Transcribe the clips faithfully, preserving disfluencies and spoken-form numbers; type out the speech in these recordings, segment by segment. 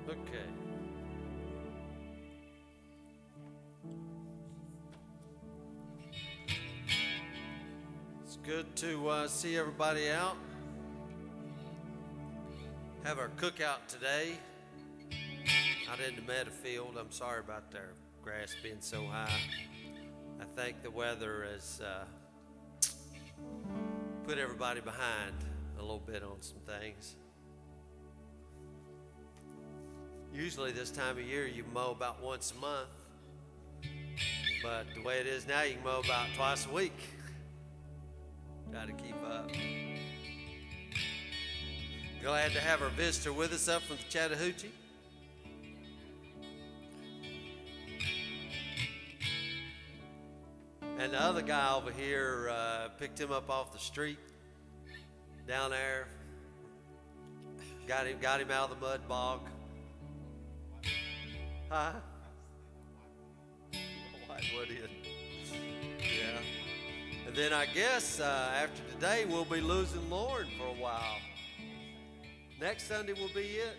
Okay. It's good to uh, see everybody out. Have our cookout today out in the meadow field. I'm sorry about their grass being so high. I think the weather has uh, put everybody behind a little bit on some things. Usually this time of year you mow about once a month, but the way it is now you can mow about twice a week. Try to keep up. Glad to have our visitor with us up from the Chattahoochee. And the other guy over here uh, picked him up off the street down there. Got him, got him out of the mud bog. Huh? Whitewood Inn. Yeah. And then I guess uh, after today we'll be losing Lauren for a while. Next Sunday will be it.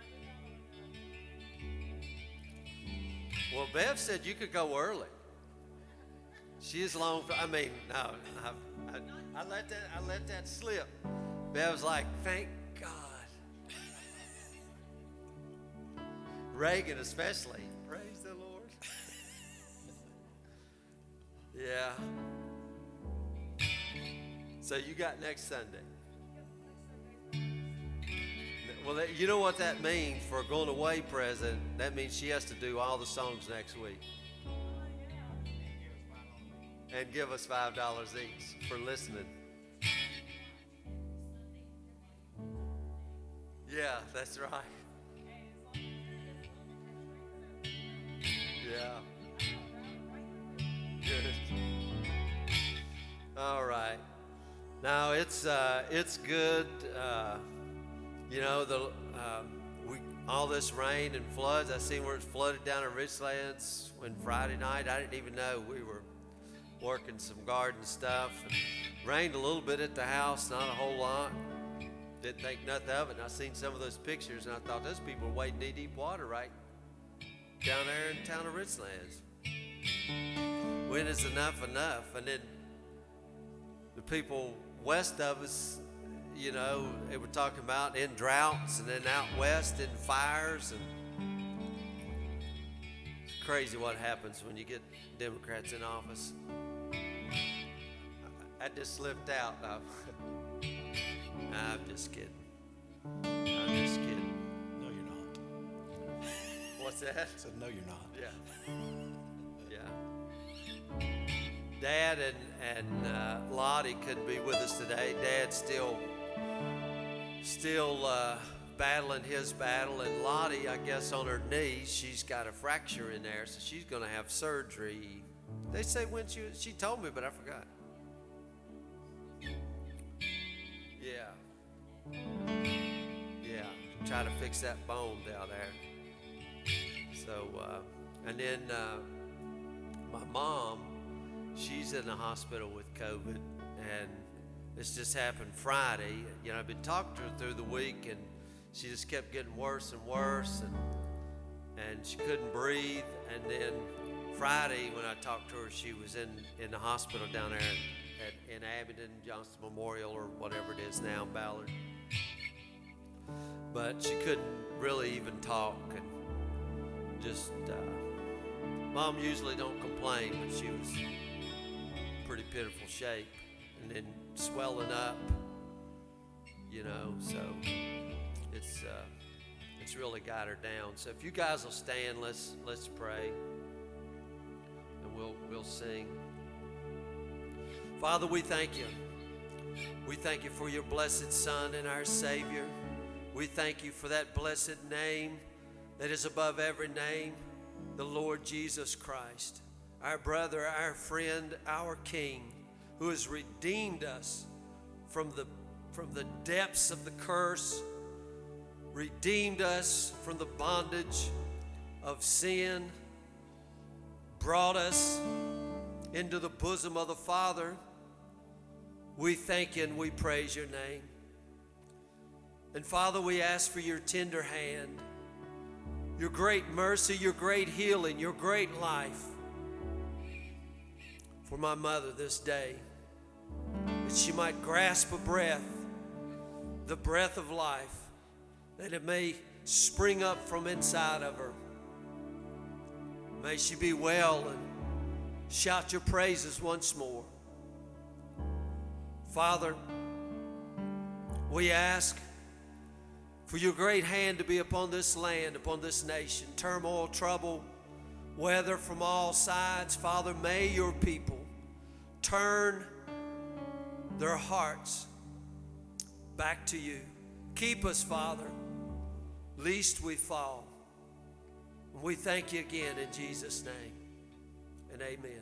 Well, Bev said you could go early. She is long. I mean, no, I, I, I let that. I let that slip. Bev's like, thank God. Reagan especially. Praise the Lord. Yeah. So you got next Sunday. Well, you know what that means for a going away present? That means she has to do all the songs next week. And give us five dollars each for listening. Yeah, that's right. Yeah. Good. All right. Now it's uh, it's good. Uh, you know the uh, we all this rain and floods. I seen where it's flooded down in Richlands when Friday night. I didn't even know we were working some garden stuff. And rained a little bit at the house, not a whole lot. Didn't think nothing of it. And I seen some of those pictures, and I thought those people are wading knee deep water right down there in the town of Richlands. When is enough enough? And then the people west of us, you know, they were talking about in droughts, and then out west in fires. And it's crazy what happens when you get Democrats in office. I just slipped out. I'm just kidding. I'm just kidding. No, you're not. What's that? I said, no, you're not. Yeah. Yeah. Dad and, and uh, Lottie couldn't be with us today. Dad's still, still uh, battling his battle. And Lottie, I guess on her knee, she's got a fracture in there, so she's going to have surgery. They say when she, she told me, but I forgot. Yeah. Yeah. Try to fix that bone down there. So, uh, and then uh, my mom, she's in the hospital with COVID, and this just happened Friday. You know, I've been talking to her through the week, and she just kept getting worse and worse, and and she couldn't breathe. And then Friday, when I talked to her, she was in, in the hospital down there at, in Abingdon, Johnston Memorial, or whatever it is now, Ballard. But she couldn't really even talk, and just, uh, Mom usually don't complain, but she was in pretty pitiful shape, and then swelling up, you know, so it's, uh, it's really got her down. So if you guys will stand, let's, let's pray, and we'll, we'll sing. Father, we thank you. We thank you for your blessed Son and our Savior. We thank you for that blessed name that is above every name, the Lord Jesus Christ, our brother, our friend, our King, who has redeemed us from the, from the depths of the curse, redeemed us from the bondage of sin, brought us into the bosom of the Father. We thank you and we praise your name. And Father, we ask for your tender hand your great mercy, your great healing, your great life for my mother this day, that she might grasp a breath, the breath of life, that it may spring up from inside of her. May she be well and shout your praises once more. Father, we ask for your great hand to be upon this land, upon this nation. Turmoil, trouble, weather from all sides. Father, may your people turn their hearts back to you. Keep us, Father, lest we fall. We thank you again in Jesus' name, and amen.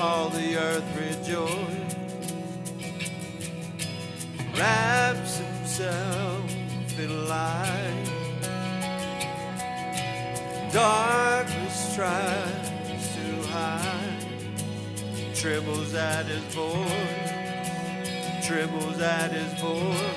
all the earth rejoice. Wraps himself in light. Darkness tries to hide. Trembles at his voice. Trembles at his voice.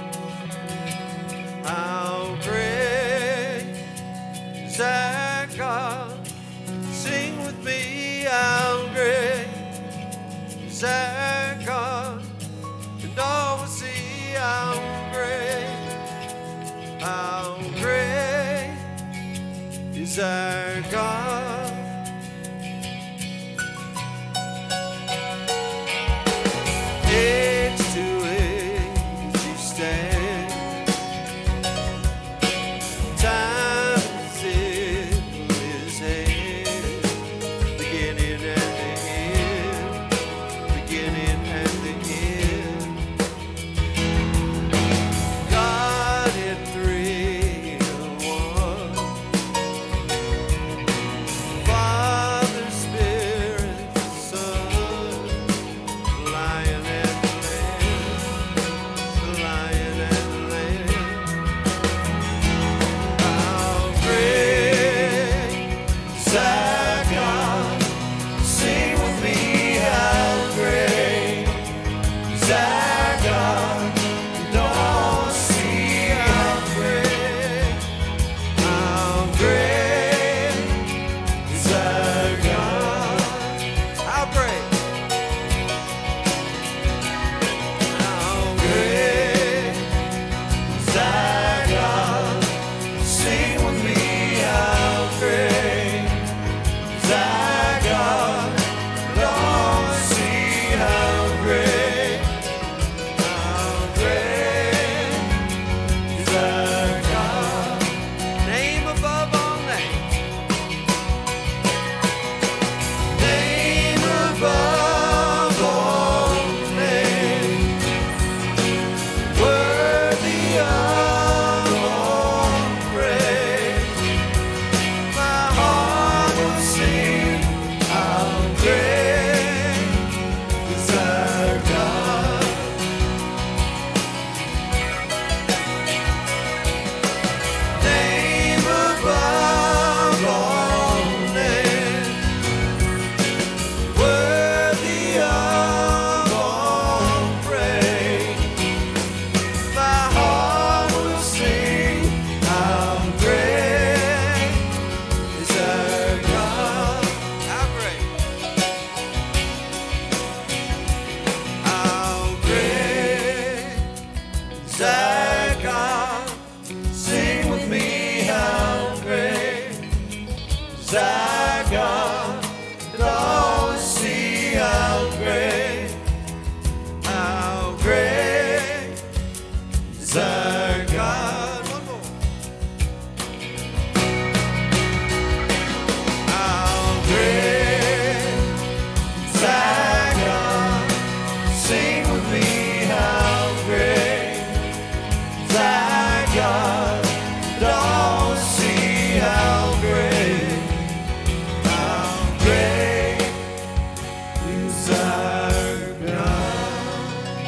How great is our God? Sing with me, how great is our God? And all will see how great, how great is our God. Age to age you stand. Time is in his hand. Beginning and the end. Beginning and the end. God in three and one. Father, Spirit, Son. Lion and the Lamb. The Lion and the Lamb. How great is our God? Sing with me, how great is our God? And all see how great, how great is our God. How great, how great is our God? Sing with me, how great is our God? And all see how great, how great is our God. Name above all names. Name above all names. Worthy of all praise. My heart will sing how great is our God. Name above all names. Worthy of all praise. My heart will sing how great is our God. How great. How great is our God? Sing with me, how great is our God? And all will see how great, how great is our God. One more. How great is our God? Sing with me, how great is our God? And all will see how great, how great is our God.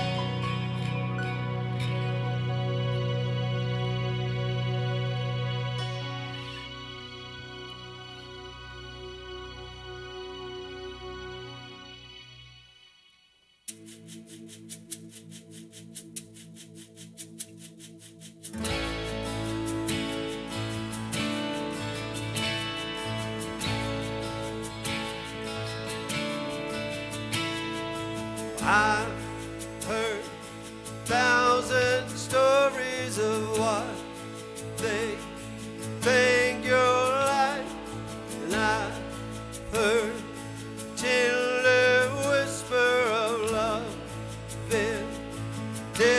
I heard thousand stories of what they think you're like, and I heard tender whisper of love in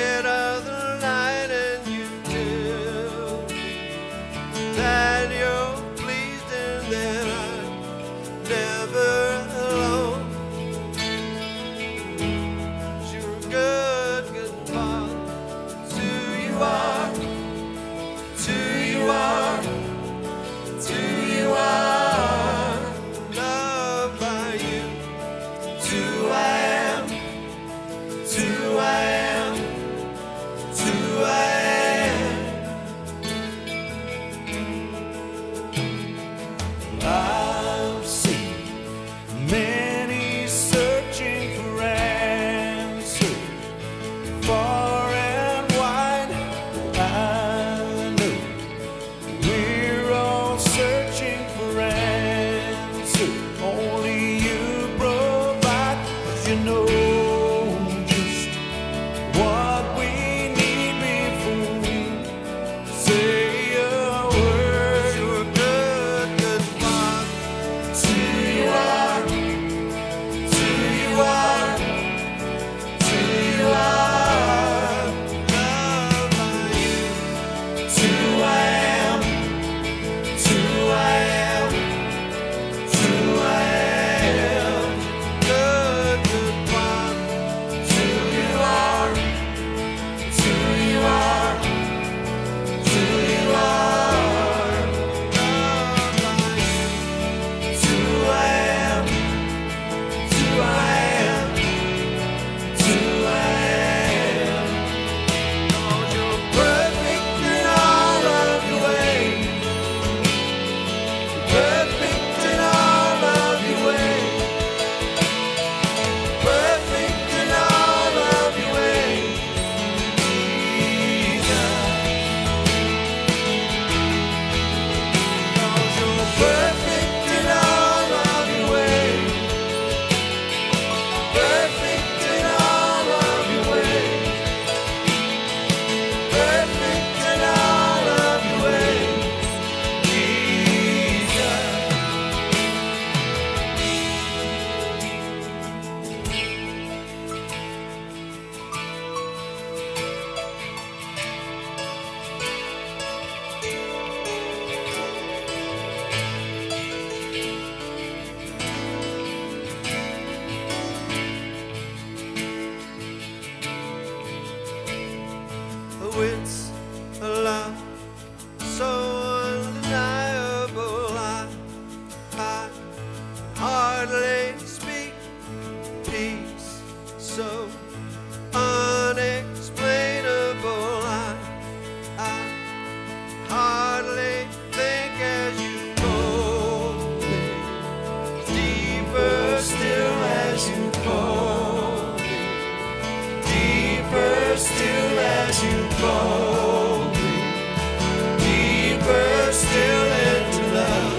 Oh, it's a love so undeniable. I, I hardly speak. Peace so unexplainable. I, I hardly think as you hold me. Deeper still as you hold me. Deeper still as you hold me. Deeper still into love.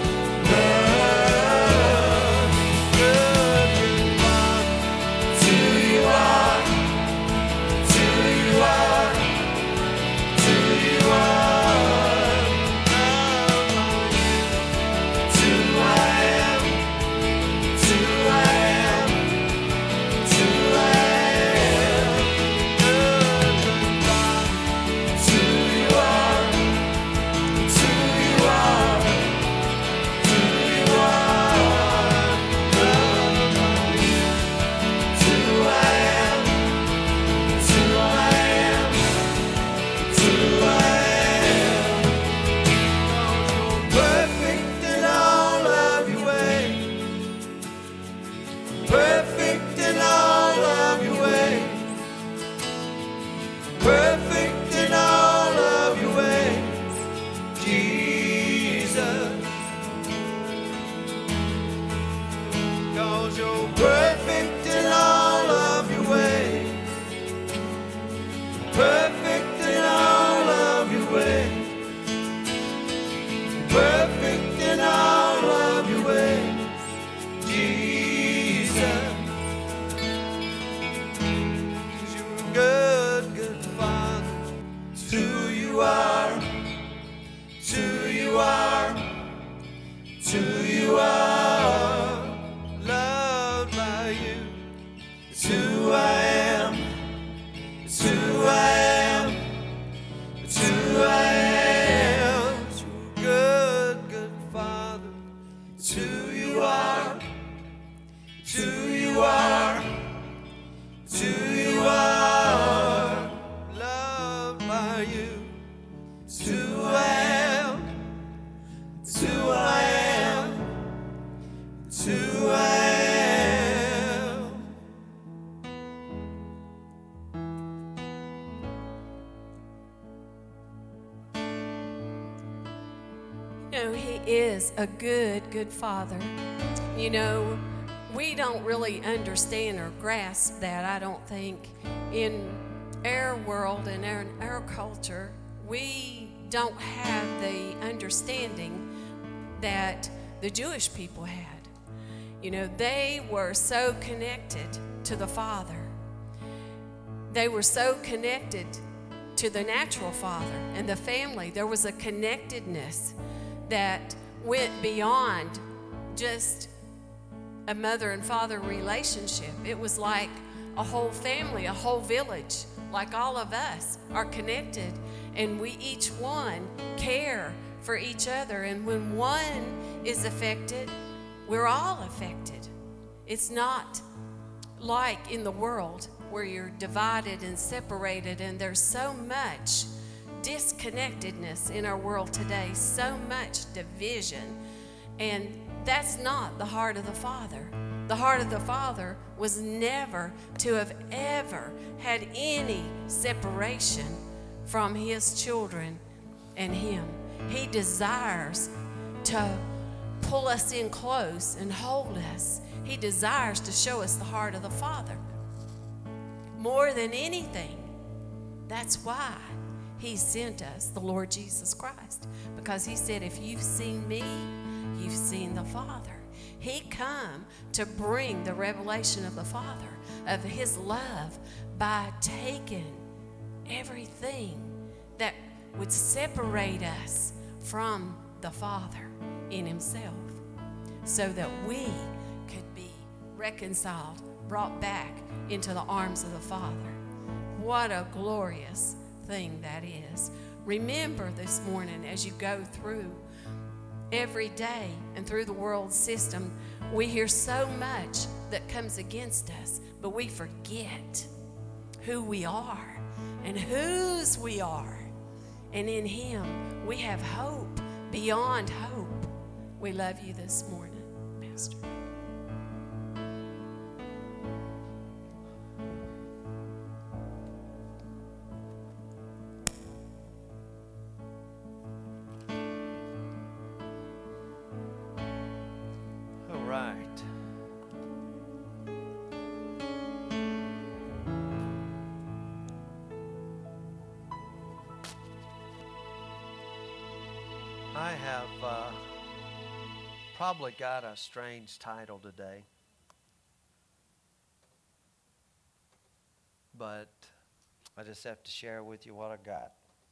Love. Good you are. It's who you are. It's who you are. It's who you are. It's who I am. It's who I am. It's who I am. Good you are. It's who you are. It's who you are. It's who you are. It's who I am. It's who I am. It's who I am. Perfect in all of your ways. Perfect in all of your ways. Perfect in all of your ways, Jesus. 'Cause you're perfect in all of your ways. Perfect in all of your ways. Perfect in all of your ways, Jesus. 'Cause you're a good, good Father. It's who you are. It's who you are. It's who you are. Loved by you. It's who I am. It's who I am. It's who I am. It's your good, good Father. It's who you are. It's who you are. It's who you are. Loved by you. It's who I am. It's who I am. It's who I am. You know, He is a good, good Father. You know, we don't really understand or grasp that, I don't think. In our world and our, our culture, we don't have the understanding that the Jewish people had. You know, they were so connected to the Father. They were so connected to the natural father and the family. There was a connectedness that went beyond just a mother and father relationship. It was like a whole family, a whole village, like all of us are connected, and we each one care for each other. And when one is affected, we're all affected. It's not like in the world where you're divided and separated, and there's so much disconnectedness in our world today, so much division. And that's not the heart of the Father. The heart of the Father was never to have ever had any separation from His children and Him. He desires to pull us in close and hold us. He desires to show us the heart of the Father more than anything. That's why He sent us the Lord Jesus Christ, because He said, if you've seen me, you've seen the Father. He come to bring the revelation of the Father, of His love, by taking everything that would separate us from the Father in Himself, so that we could be reconciled, brought back into the arms of the Father. What a glorious thing that is. Remember this morning, as you go through every day and through the world system, we hear so much that comes against us, but we forget who we are and whose we are. And in Him, we have hope beyond hope. We love you this morning, Pastor. All right. I have uh, probably got a strange title today, but I just have to share with you what I got.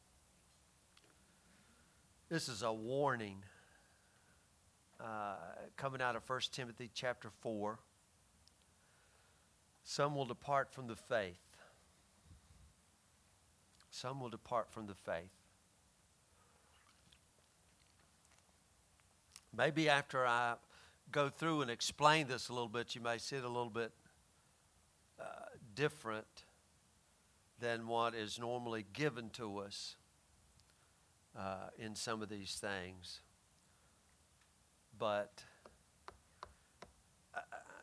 This is a warning uh, coming out of First Timothy chapter four. Some will depart from the faith. Some will depart from the faith. Maybe after I go through and explain this a little bit, you may see it a little bit uh, different than what is normally given to us uh, in some of these things. But uh,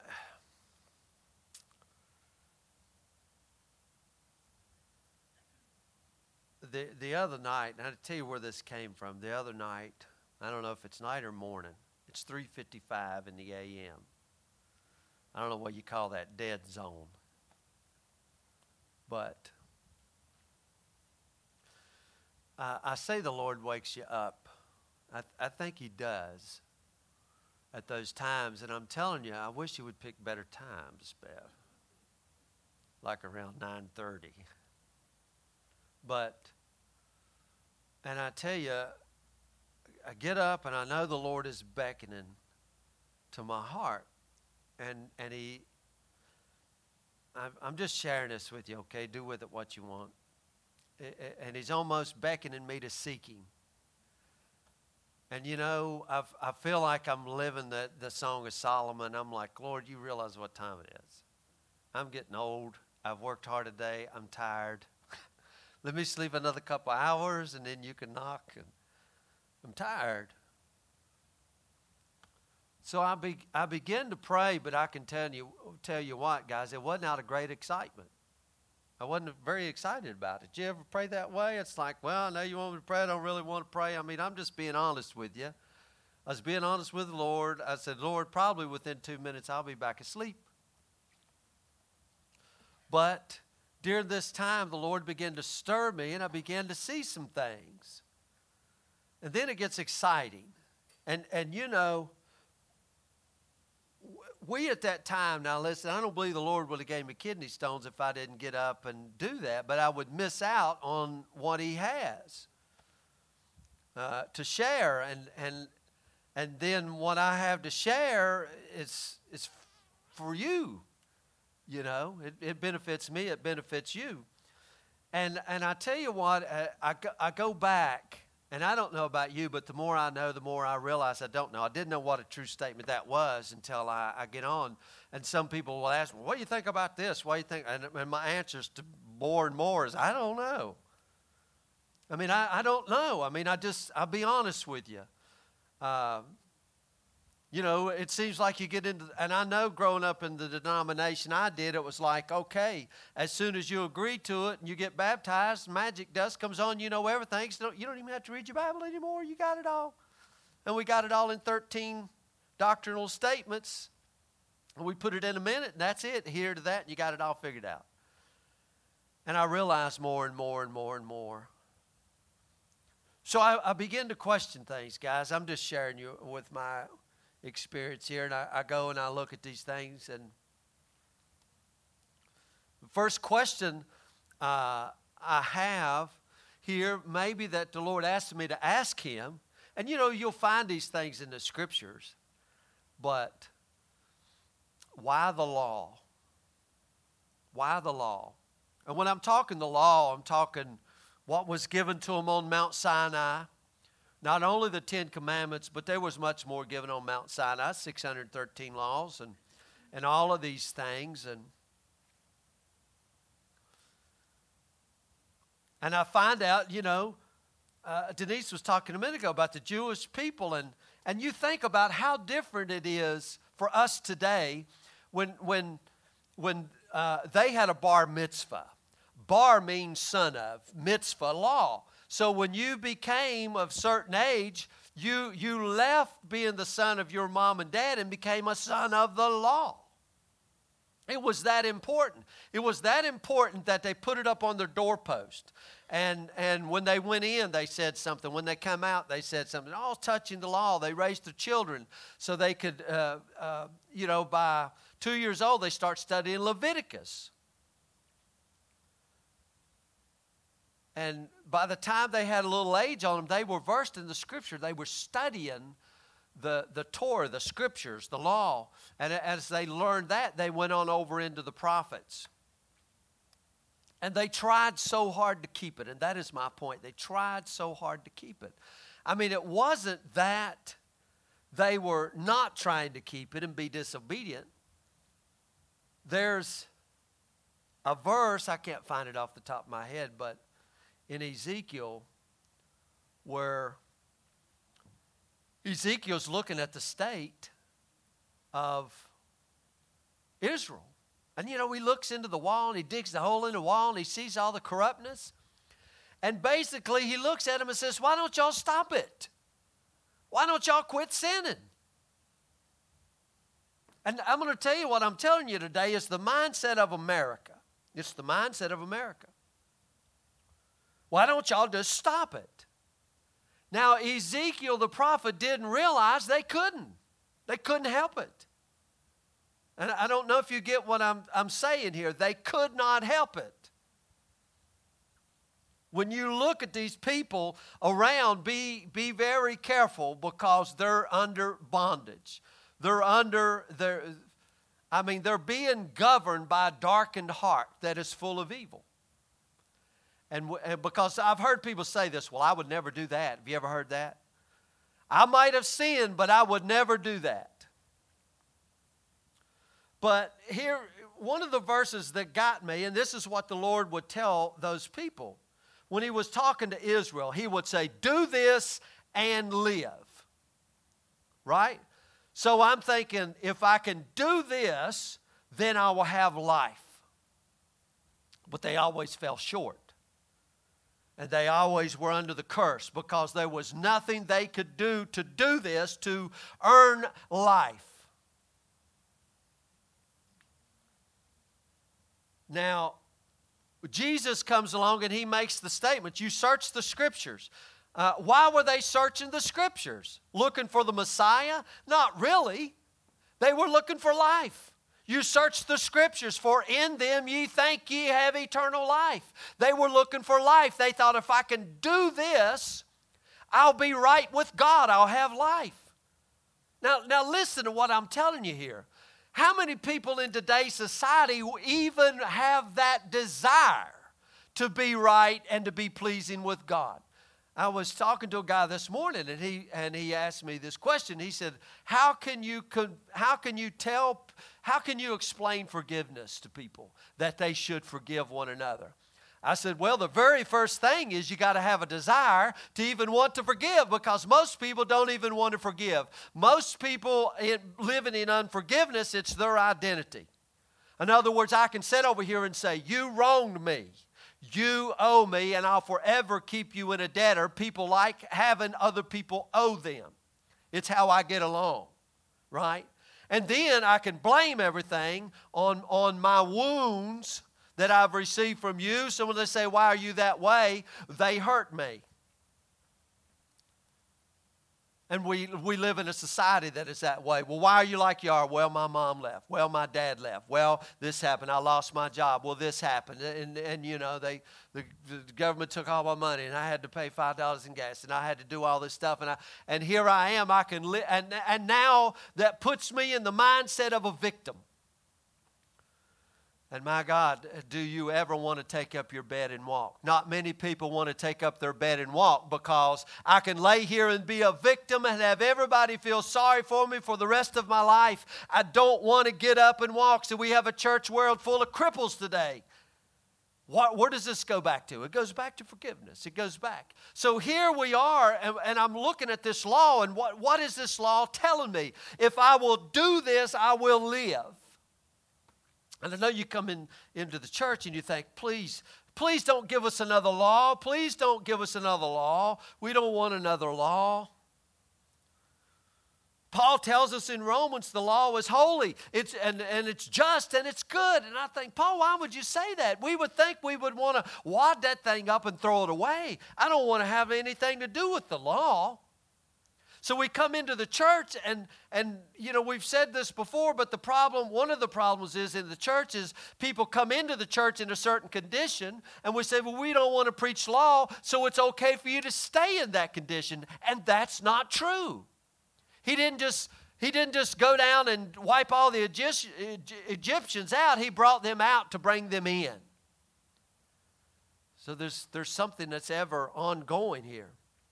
the the other night, and I'll tell you where this came from. The other night, I don't know if it's night or morning. It's three fifty-five in the A M I don't know what you call that, dead zone. But uh, I say the Lord wakes you up. I, th- I think He does at those times. And I'm telling you, I wish He would pick better times, Beth. Like around nine thirty. But, and I tell you, I get up and I know the Lord is beckoning to my heart. And and He, I'm, I'm just sharing this with you, okay? Do with it what you want. And He's almost beckoning me to seek Him. And you know, I've, I feel like I'm living the, the Song of Solomon. I'm like, Lord, you realize what time it is. I'm getting old. I've worked hard today. I'm tired. Let me sleep another couple hours and then you can knock. And I'm tired. So I, be, I began to pray, but I can tell you, tell you what, guys, it wasn't out of great excitement. I wasn't very excited about it. Did you ever pray that way? It's like, well, I know you want me to pray. I don't really want to pray. I mean, I'm just being honest with you. I was being honest with the Lord. I said, Lord, probably within two minutes I'll be back asleep. But during this time, the Lord began to stir me, and I began to see some things. And then it gets exciting. And, and you know, we at that time, now listen, I don't believe the Lord would have gave me kidney stones if I didn't get up and do that, but I would miss out on what He has uh, to share. And, and, and then what I have to share is, is for you. You know, it, it benefits me, it benefits you. And, and I tell you what, uh, I, go, I go back. And I don't know about you, but the more I know, the more I realize I don't know. I didn't know what a true statement that was until I, I get on. And some people will ask, well, what do you think about this? What do you think? And, and my answers to more and more is, I don't know. I mean, I, I don't know. I mean, I just, I'll be honest with you. Um, you know, it seems like you get into, and I know growing up in the denomination I did, it was like, okay, as soon as you agree to it and you get baptized, magic dust comes on, you know everything. So you don't even have to read your Bible anymore. You got it all. And we got it all in thirteen doctrinal statements. And we put it in a minute, and that's it. Here to that, and you got it all figured out. And I realized more and more and more and more. So I, I begin to question things, guys. I'm just sharing you with my experience here, and I, I go and I look at these things. And the first question uh, I have here, maybe that the Lord asked me to ask Him, and you know, you'll find these things in the Scriptures, but why the law? Why the law? And when I'm talking the law, I'm talking what was given to them on Mount Sinai. Not only the Ten Commandments, but there was much more given on Mount Sinai, six hundred thirteen laws and, and all of these things. And And I find out, you know, uh, Denise was talking a minute ago about the Jewish people, and, and you think about how different it is for us today when, when, when uh, they had a bar mitzvah. Bar means son of, mitzvah, law. So when you became of certain age, you, you left being the son of your mom and dad and became a son of the law. It was that important. It was that important that they put it up on their doorpost. And, and when they went in, they said something. When they come out, they said something. All touching the law. They raised their children so they could, uh, uh, you know, by two years old, they start studying Leviticus. And by the time they had a little age on them, they were versed in the Scripture. They were studying the, the Torah, the Scriptures, the law. And as they learned that, they went on over into the prophets. And they tried so hard to keep it. And that is my point. They tried so hard to keep it. I mean, it wasn't that they were not trying to keep it and be disobedient. There's a verse, I can't find it off the top of my head, but in Ezekiel, where Ezekiel's looking at the state of Israel. And, you know, he looks into the wall and he digs the hole in the wall and he sees all the corruptness. And basically he looks at them and says, why don't y'all stop it? Why don't y'all quit sinning? And I'm going to tell you what I'm telling you today is the mindset of America. It's the mindset of America. Why don't y'all just stop it? Now, Ezekiel the prophet didn't realize they couldn't. They couldn't help it. And I don't know if you get what I'm, I'm saying here. They could not help it. When you look at these people around, be, be very careful because they're under bondage. They're under, they're, I mean, they're being governed by a darkened heart that is full of evil. And, and because I've heard people say this, well, I would never do that. Have you ever heard that? I might have sinned, but I would never do that. But here, one of the verses that got me, and this is what the Lord would tell those people. When he was talking to Israel, he would say, do this and live. Right? So I'm thinking, if I can do this, then I will have life. But they always fell short. And they always were under the curse because there was nothing they could do to do this, to earn life. Now, Jesus comes along and he makes the statement, you search the Scriptures. Uh, why were they searching the Scriptures? Looking for the Messiah? Not really. They were looking for life. You search the Scriptures, for in them ye think ye have eternal life. They were looking for life. They thought, if I can do this, I'll be right with God. I'll have life. Now, now listen to what I'm telling you here. How many people in today's society even have that desire to be right and to be pleasing with God? I was talking to a guy this morning, and he and he asked me this question. He said, "How can you how can you tell how can you explain forgiveness to people that they should forgive one another?" I said, "Well, the very first thing is you got to have a desire to even want to forgive, because most people don't even want to forgive. Most people in, living in unforgiveness, it's their identity. In other words, I can sit over here and say, you wronged me. You owe me, and I'll forever keep you in a debtor. People like having other people owe them. It's how I get along, right? And then I can blame everything on, on my wounds that I've received from you. So when they say, why are you that way? They hurt me. And we, we live in a society that is that way. Well, why are you like you are? Well, my mom left. Well, my dad left. Well, this happened. I lost my job. Well, this happened. And, and you know, they the, the government took all my money, and I had to pay five dollars in gas, and I had to do all this stuff. And I and here I am. I can li- and, and now that puts me in the mindset of a victim. And my God, do you ever want to take up your bed and walk? Not many people want to take up their bed and walk, because I can lay here and be a victim and have everybody feel sorry for me for the rest of my life. I don't want to get up and walk. So we have a church world full of cripples today. what, where does this go back to? It goes back to forgiveness. It goes back. So here we are, and, and I'm looking at this law, and what, what is this law telling me? If I will do this, I will live. And I know you come in into the church and you think, please, please don't give us another law. Please don't give us another law. We don't want another law. Paul tells us in Romans the law is holy, it's, and, and it's just, and it's good. And I think, Paul, why would you say that? We would think we would want to wad that thing up and throw it away. I don't want to have anything to do with the law. So we come into the church, and, and you know, we've said this before, but the problem, one of the problems is in the church is people come into the church in a certain condition, and we say, well, we don't want to preach law, so it's okay for you to stay in that condition. And that's not true. He didn't just, he didn't just go down and wipe all the Egyptians out. He brought them out to bring them in. So there's, there's something that's ever ongoing here.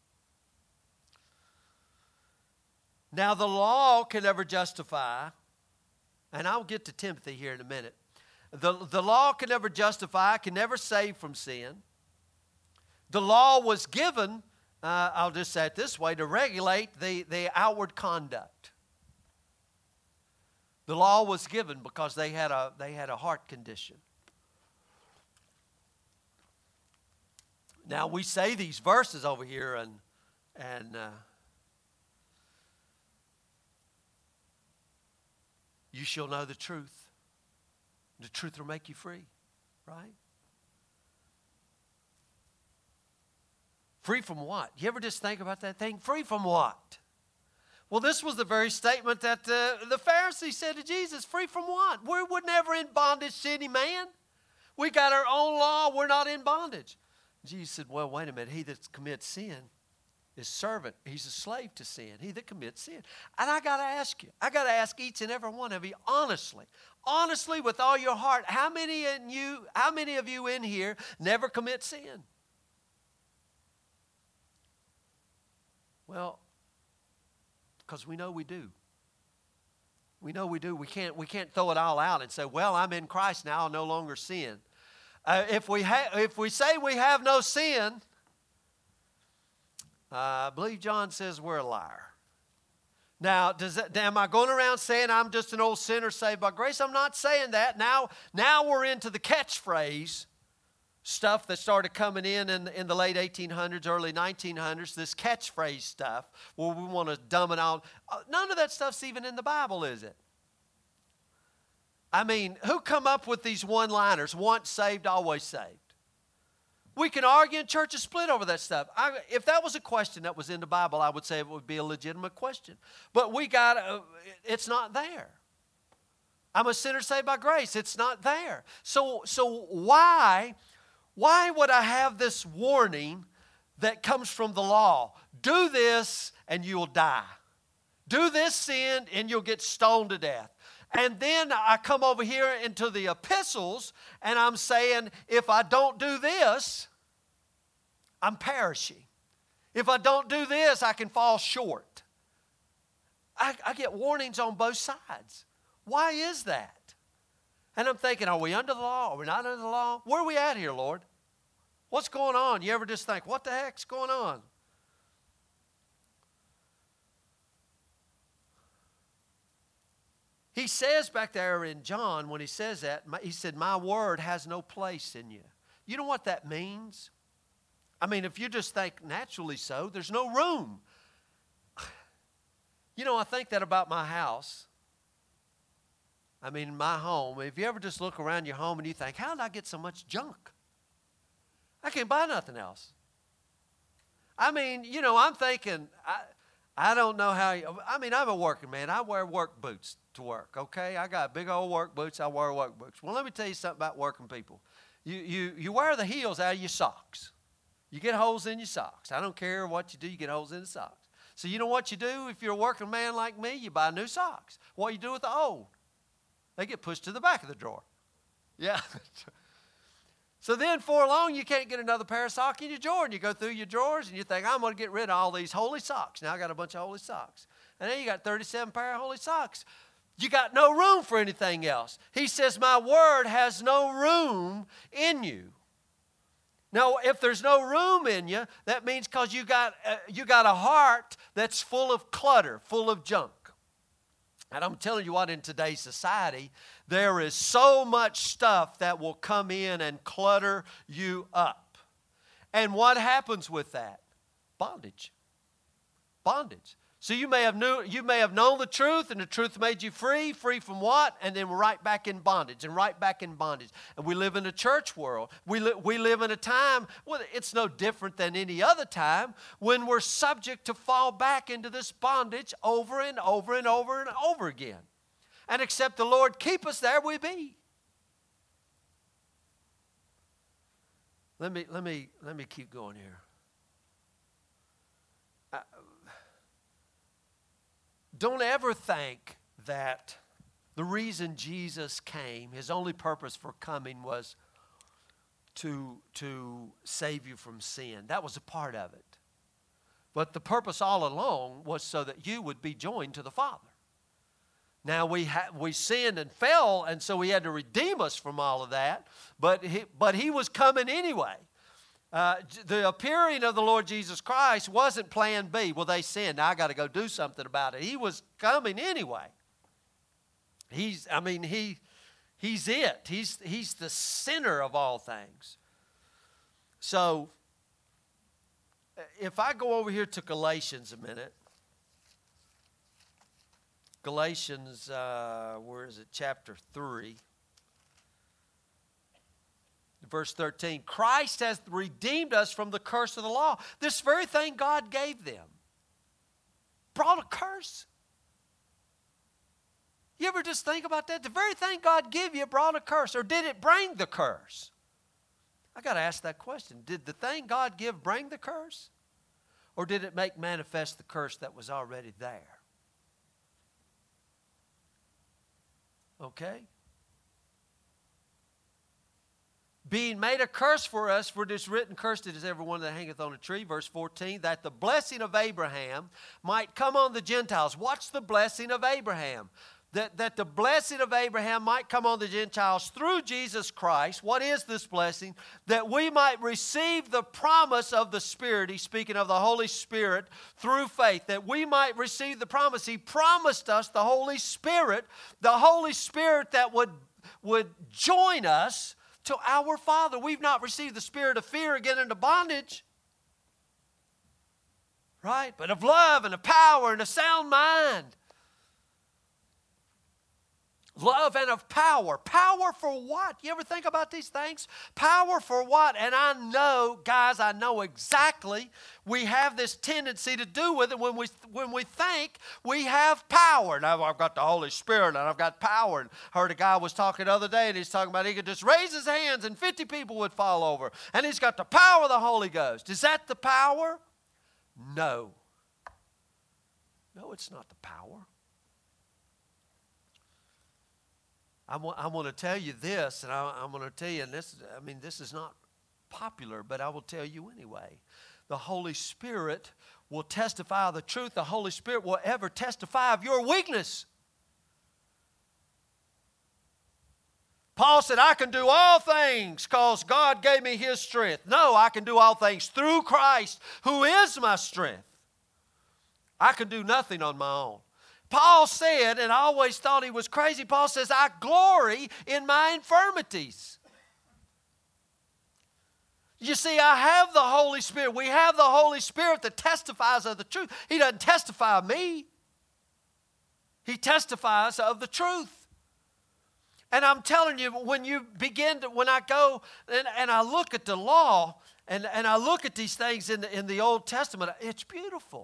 Now, the law can never justify, and I'll get to Timothy here in a minute. The, the law can never justify, can never save from sin. The law was given, uh, I'll just say it this way, to regulate the, the outward conduct. The law was given because they had a, they had a heart condition. Now, we say these verses over here, and, and uh, you shall know the truth. The truth will make you free, right? Free from what? You ever just think about that thing? Free from what? Well, this was the very statement that uh, the Pharisees said to Jesus. Free from what? We were never in bondage to any man. We got our own law. We're not in bondage. Jesus said, well, wait a minute. He that commits sin is servant. He's a slave to sin. He that commits sin. And I got to ask you. I got to ask each and every one of you honestly. Honestly, with all your heart, how many in you, how many of you in here never commit sin? Well, because we know we do. We know we do. We can't, we can't throw it all out and say, well, I'm in Christ now, I'll no longer sin. Uh, if, we ha- if we say we have no sin, uh, I believe John says we're a liar. Now, does that, am I going around saying I'm just an old sinner saved by grace? I'm not saying that. Now, now we're into the catchphrase stuff that started coming in, in in the late eighteen hundreds, early nineteen hundreds, this catchphrase stuff where we want to dumb it out. None of that stuff's even in the Bible, is it? I mean, who come up with these one-liners, once saved, always saved? We can argue and churches split over that stuff. I, if that was a question that was in the Bible, I would say it would be a legitimate question. But we got, uh, it's not there. I'm a sinner saved by grace. It's not there. So, so why... Why would I have this warning that comes from the law? Do this and you'll die. Do this sin and you'll get stoned to death. And then I come over here into the epistles and I'm saying, if I don't do this, I'm perishing. If I don't do this, I can fall short. I, I get warnings on both sides. Why is that? And I'm thinking, are we under the law? Are we not under the law? Where are we at here, Lord? What's going on? You ever just think, what the heck's going on? He says back there in John, when he says that, he said, my word has no place in you. You know what that means? I mean, if you just think naturally so, there's no room. You know, I think that about my house. I mean, my home. If you ever just look around your home and you think, how did I get so much junk? I can't buy nothing else. I mean, you know, I'm thinking, I, I don't know how, you, I mean, I'm a working man. I wear work boots to work, okay? I got big old work boots. I wear work boots. Well, let me tell you something about working people. You, you, you wear the heels out of your socks. You get holes in your socks. I don't care what you do, you get holes in the socks. So you know what you do if you're a working man like me? You buy new socks. What you do with the old? They get pushed to the back of the drawer. Yeah. So then, for long, you can't get another pair of socks in your drawer. And you go through your drawers, and you think, I'm going to get rid of all these holy socks. Now I got a bunch of holy socks. And then you got thirty-seven pair of holy socks. You got no room for anything else. He says, my word has no room in you. Now, if there's no room in you, that means because you got uh, you got a heart that's full of clutter, full of junk. And I'm telling you what, in today's society, there is so much stuff that will come in and clutter you up. And what happens with that? Bondage. Bondage. So you may have knew, you may have known the truth, and the truth made you free. Free from what? And then we're right back in bondage, and right back in bondage. And we live in a church world. We, li- we live in a time, well, it's no different than any other time, when we're subject to fall back into this bondage over and over and over and over again. And except the Lord keep us, there we be. Let me, let me, let me keep going here. I, Don't ever think that the reason Jesus came, his only purpose for coming was to, to save you from sin. That was a part of it. But the purpose all along was so that you would be joined to the Father. Now, we ha- we sinned and fell, and so he had to redeem us from all of that. But he, but he was coming anyway. Uh, the appearing of the Lord Jesus Christ wasn't plan B. Well, they sinned. Now I got to go do something about it. He was coming anyway. He's, I mean, he, he's it. He's, he's the center of all things. So, if I go over here to Galatians a minute. Galatians, uh, where is it? Chapter three. Verse thirteen, Christ has redeemed us from the curse of the law. This very thing God gave them brought a curse. You ever just think about that? The very thing God gave you brought a curse, or did it bring the curse? I got to ask that question. Did the thing God give bring the curse, or did it make manifest the curse that was already there? Okay? Being made a curse for us, for it is written, cursed is everyone that hangeth on a tree, verse fourteen, that the blessing of Abraham might come on the Gentiles. Watch the blessing of Abraham. That, that the blessing of Abraham might come on the Gentiles through Jesus Christ. What is this blessing? That we might receive the promise of the Spirit. He's speaking of the Holy Spirit through faith. That we might receive the promise. He promised us the Holy Spirit. The Holy Spirit that would, would join us to our Father. We've not received the spirit of fear again into bondage. Right? But of love and of power and a sound mind. Love and of power. Power for what? You ever think about these things? Power for what? And I know, guys, I know exactly we have this tendency to do with it when we when we think we have power. Now, I've got the Holy Spirit and I've got power. And I heard a guy was talking the other day and he's talking about he could just raise his hands and fifty people would fall over. And he's got the power of the Holy Ghost. Is that the power? No. No, it's not the power. I want, I want to tell you this, and I, I'm going to tell you, and this, I mean, this is not popular, but I will tell you anyway. The Holy Spirit will testify of the truth. The Holy Spirit will ever testify of your weakness. Paul said, I can do all things because God gave me His strength. No, I can do all things through Christ, who is my strength. I can do nothing on my own. Paul said, and I always thought he was crazy, Paul says, I glory in my infirmities. You see, I have the Holy Spirit. We have the Holy Spirit that testifies of the truth. He doesn't testify of me. He testifies of the truth. And I'm telling you, when you begin to, when I go and, and I look at the law, and, and I look at these things in the, in the Old Testament, it's beautiful.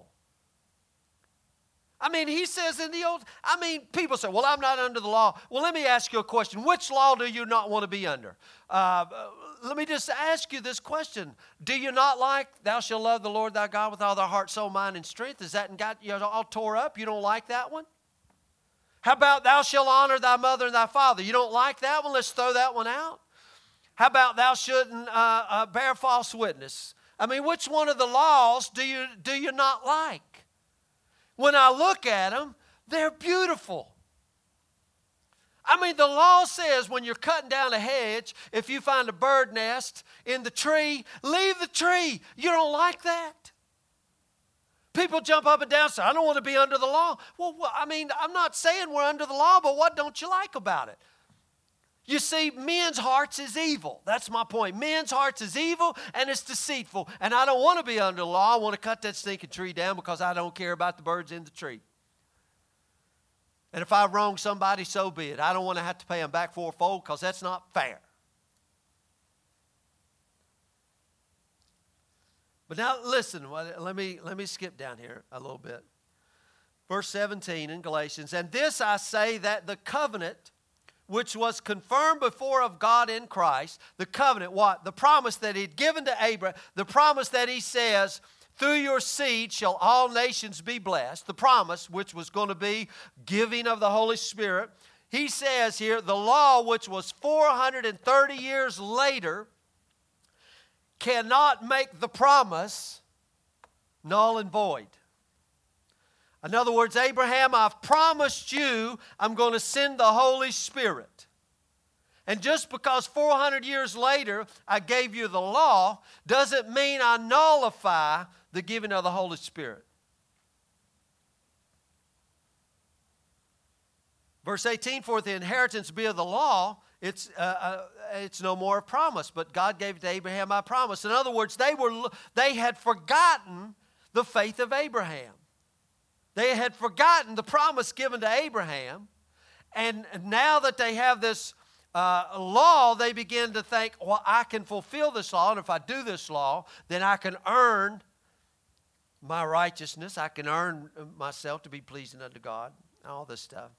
I mean, he says in the old, I mean, people say, well, I'm not under the law. Well, let me ask you a question. Which law do you not want to be under? Uh, let me just ask you this question. Do you not like, thou shalt love the Lord thy God with all thy heart, soul, mind, and strength? Is that got you all tore up? You don't like that one? How about thou shalt honor thy mother and thy father? You don't like that one? Let's throw that one out. How about thou shouldn't uh, uh, bear false witness? I mean, which one of the laws do you do you not like? When I look at them, they're beautiful. I mean, the law says when you're cutting down a hedge, if you find a bird nest in the tree, leave the tree. You don't like that? People jump up and down and say, I don't want to be under the law. Well, I mean, I'm not saying we're under the law, but what don't you like about it? You see, men's hearts is evil. That's my point. Men's hearts is evil and it's deceitful. And I don't want to be under the law. I want to cut that stinking tree down because I don't care about the birds in the tree. And if I wrong somebody, so be it. I don't want to have to pay them back fourfold because that's not fair. But now listen, let me, let me skip down here a little bit. Verse seventeen in Galatians, and this I say that the covenant which was confirmed before of God in Christ, the covenant, what? The promise that he'd given to Abraham, the promise that he says, through your seed shall all nations be blessed, the promise which was going to be giving of the Holy Spirit. He says here, the law which was four hundred thirty years later cannot make the promise null and void. In other words, Abraham, I've promised you I'm going to send the Holy Spirit. And just because four hundred years later I gave you the law doesn't mean I nullify the giving of the Holy Spirit. Verse eighteen, for if the inheritance be of the law, it's, uh, uh, it's no more a promise, but God gave it to Abraham by promise. In other words, they, were, they had forgotten the faith of Abraham. They had forgotten the promise given to Abraham, and now that they have this uh, law, they begin to think, well, I can fulfill this law, and if I do this law, then I can earn my righteousness. I can earn myself to be pleasing unto God, all this stuff.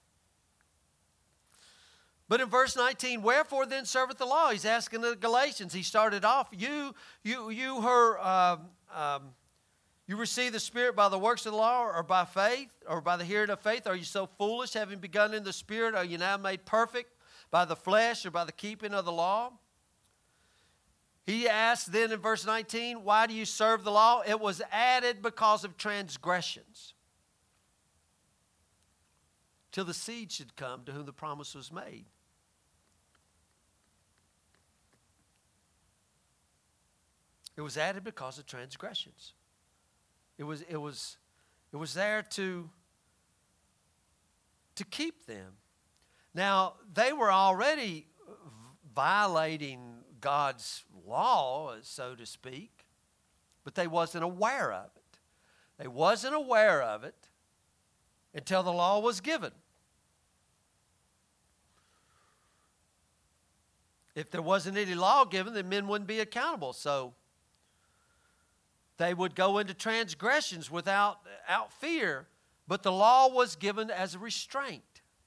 But in verse nineteen, wherefore then serveth the law? He's asking the Galatians. He started off, you, you, you, her, um, um, you receive the Spirit by the works of the law or by faith or by the hearing of faith? Are you so foolish, having begun in the Spirit? Are you now made perfect by the flesh or by the keeping of the law? He asked then in verse nineteen, why do you serve the law? It was added because of transgressions, till the seed should come to whom the promise was made. It was added because of transgressions. It was, it was, it was there to, to keep them. Now, they were already violating God's law, so to speak, but they wasn't aware of it. They wasn't aware of it until the law was given. If there wasn't any law given, then men wouldn't be accountable. So they would go into transgressions without, without fear, but the law was given as a restraint.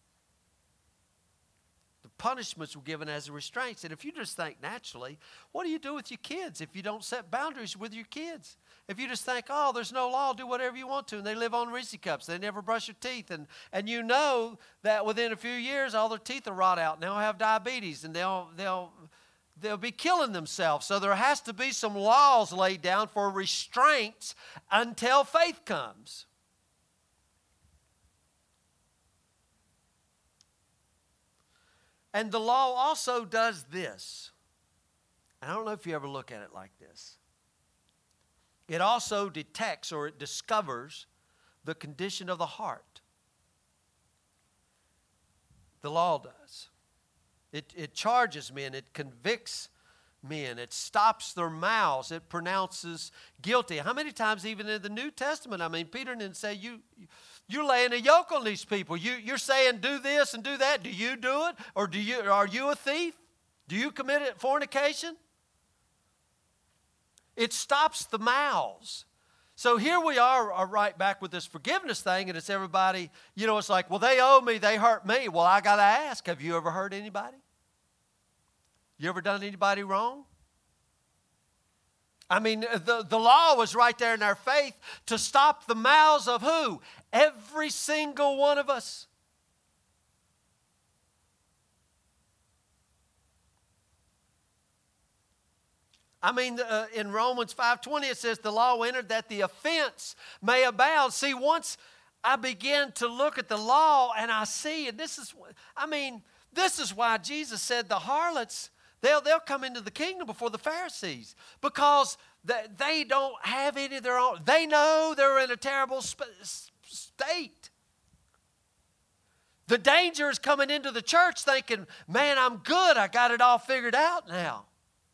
The punishments were given as a restraint. And if you just think naturally, what do you do with your kids if you don't set boundaries with your kids? If you just think, oh, there's no law, do whatever you want to, and they live on Reese cups, they never brush their teeth, and, and you know that within a few years all their teeth will rot out, and they'll have diabetes, and they'll, they'll, they'll be killing themselves. So there has to be some laws laid down for restraints until faith comes. And the law also does this. I don't know if you ever look at it like this. It also detects or it discovers the condition of the heart. The law does. It, it charges men. It convicts men. It stops their mouths. It pronounces guilty. How many times even in the New Testament, I mean, Peter didn't say, you, you're laying a yoke on these people. You, you're saying do this and do that. Do you do it? Or do you, are you a thief? Do you commit fornication? It stops the mouths. So here we are, are right back with this forgiveness thing, and it's everybody, you know, it's like, well, they owe me, they hurt me. Well, I got to ask, have you ever hurt anybody? You ever done anybody wrong? I mean, the, the law was right there in our faith to stop the mouths of who? Every single one of us. I mean, uh, in Romans five twenty, it says the law entered that the offense may abound. See, once I begin to look at the law and I see, and this is, I mean, This is why Jesus said the harlots, they'll, they'll come into the kingdom before the Pharisees, because they, they don't have any of their own. They know they're in a terrible sp- state. The danger is coming into the church thinking, man, I'm good. I got it all figured out now.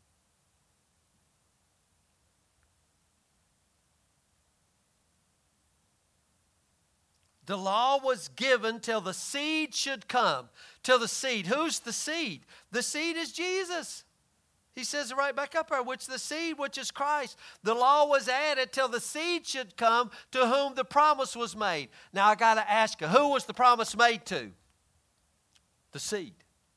The law was given till the seed should come. Till the seed. Who's the seed? The seed is Jesus. He says it right back up there, which the seed, which is Christ. The law was added till the seed should come to whom the promise was made. Now I got to ask you, who was the promise made to? The seed.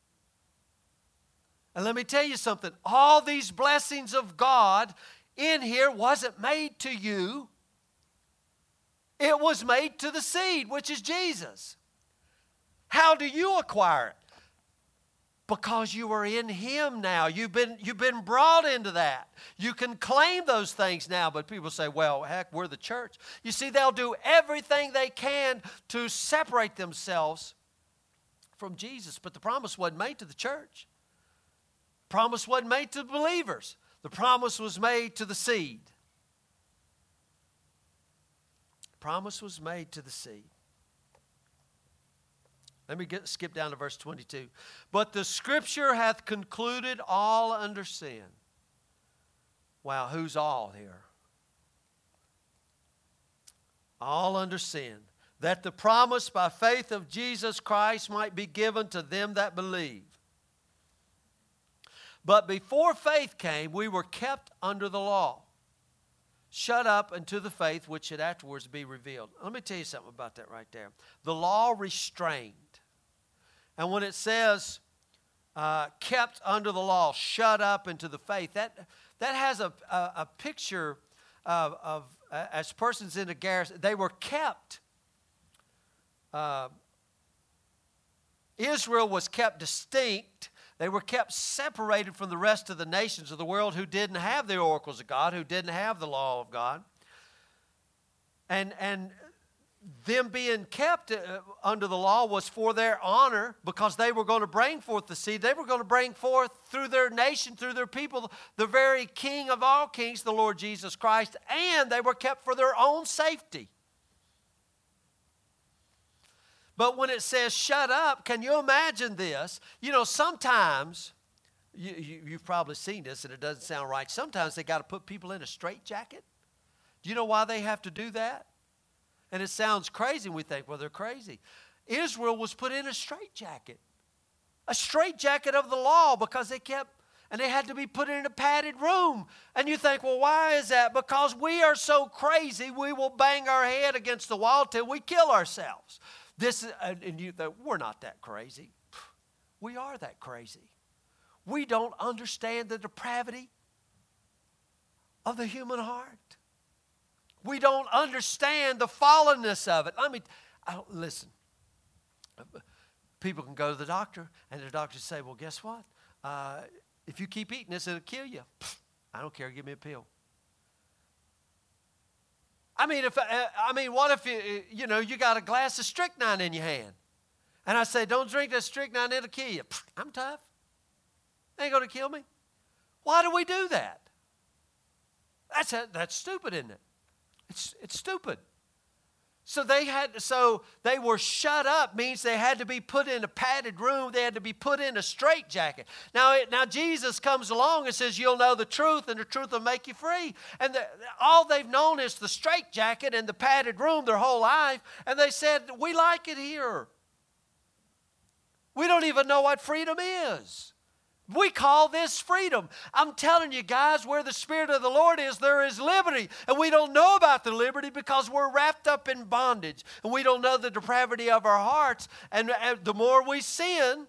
And let me tell you something. All these blessings of God in here wasn't made to you. It was made to the seed, which is Jesus. How do you acquire it? Because you are in Him now. You've been, you've been brought into that. You can claim those things now, but people say, well, heck, we're the church. You see, they'll do everything they can to separate themselves from Jesus, but the promise wasn't made to the church. The promise wasn't made to the believers. The promise was made to the seed. Promise was made to the seed. Let me get, skip down to verse twenty-two. But the Scripture hath concluded all under sin. Wow, who's all here? All under sin. That the promise by faith of Jesus Christ might be given to them that believe. But before faith came, we were kept under the law, shut up unto the faith which should afterwards be revealed. Let me tell you something about that right there. The law restrained. And when it says uh, kept under the law, shut up into the faith, that, that has a, a, a picture of, of uh, as persons in a garrison, they were kept. Uh, Israel was kept distinct. They were kept separated from the rest of the nations of the world who didn't have the oracles of God, who didn't have the law of God. And, and them being kept uh, under the law was for their honor, because they were going to bring forth the seed. They were going to bring forth through their nation, through their people, the very King of all kings, the Lord Jesus Christ. And they were kept for their own safety. But when it says shut up, can you imagine this? You know, sometimes, you, you, you've probably seen this and it doesn't sound right. Sometimes they got to put people in a straitjacket. Do you know why they have to do that? And it sounds crazy. We think, well, they're crazy. Israel was put in a straitjacket. A straitjacket of the law, because they kept, and they had to be put in a padded room. And you think, well, why is that? Because we are so crazy, we will bang our head against the wall till we kill ourselves. This is, and you think, we're not that crazy. We are that crazy. We don't understand the depravity of the human heart. We don't understand the fallenness of it. Let me, I don't, listen. People can go to the doctor, and the doctor say, well, guess what? Uh, if you keep eating this, it'll kill you. I don't care. Give me a pill. I mean, if I mean, what if you, you know, you got a glass of strychnine in your hand, and I say, don't drink that strychnine, it'll kill you. I'm tough. It ain't going to kill me. Why do we do that? That's a, that's stupid, isn't it? It's it's stupid. So they had, so they were shut up, means they had to be put in a padded room. They had to be put in a straitjacket. Now, it, now Jesus comes along and says, you'll know the truth, and the truth will make you free. And the, all they've known is the straitjacket and the padded room their whole life. And they said, we like it here. We don't even know what freedom is. We call this freedom. I'm telling you guys, where the Spirit of the Lord is, there is liberty. And we don't know about the liberty because we're wrapped up in bondage. And we don't know the depravity of our hearts. And, and the more we sin,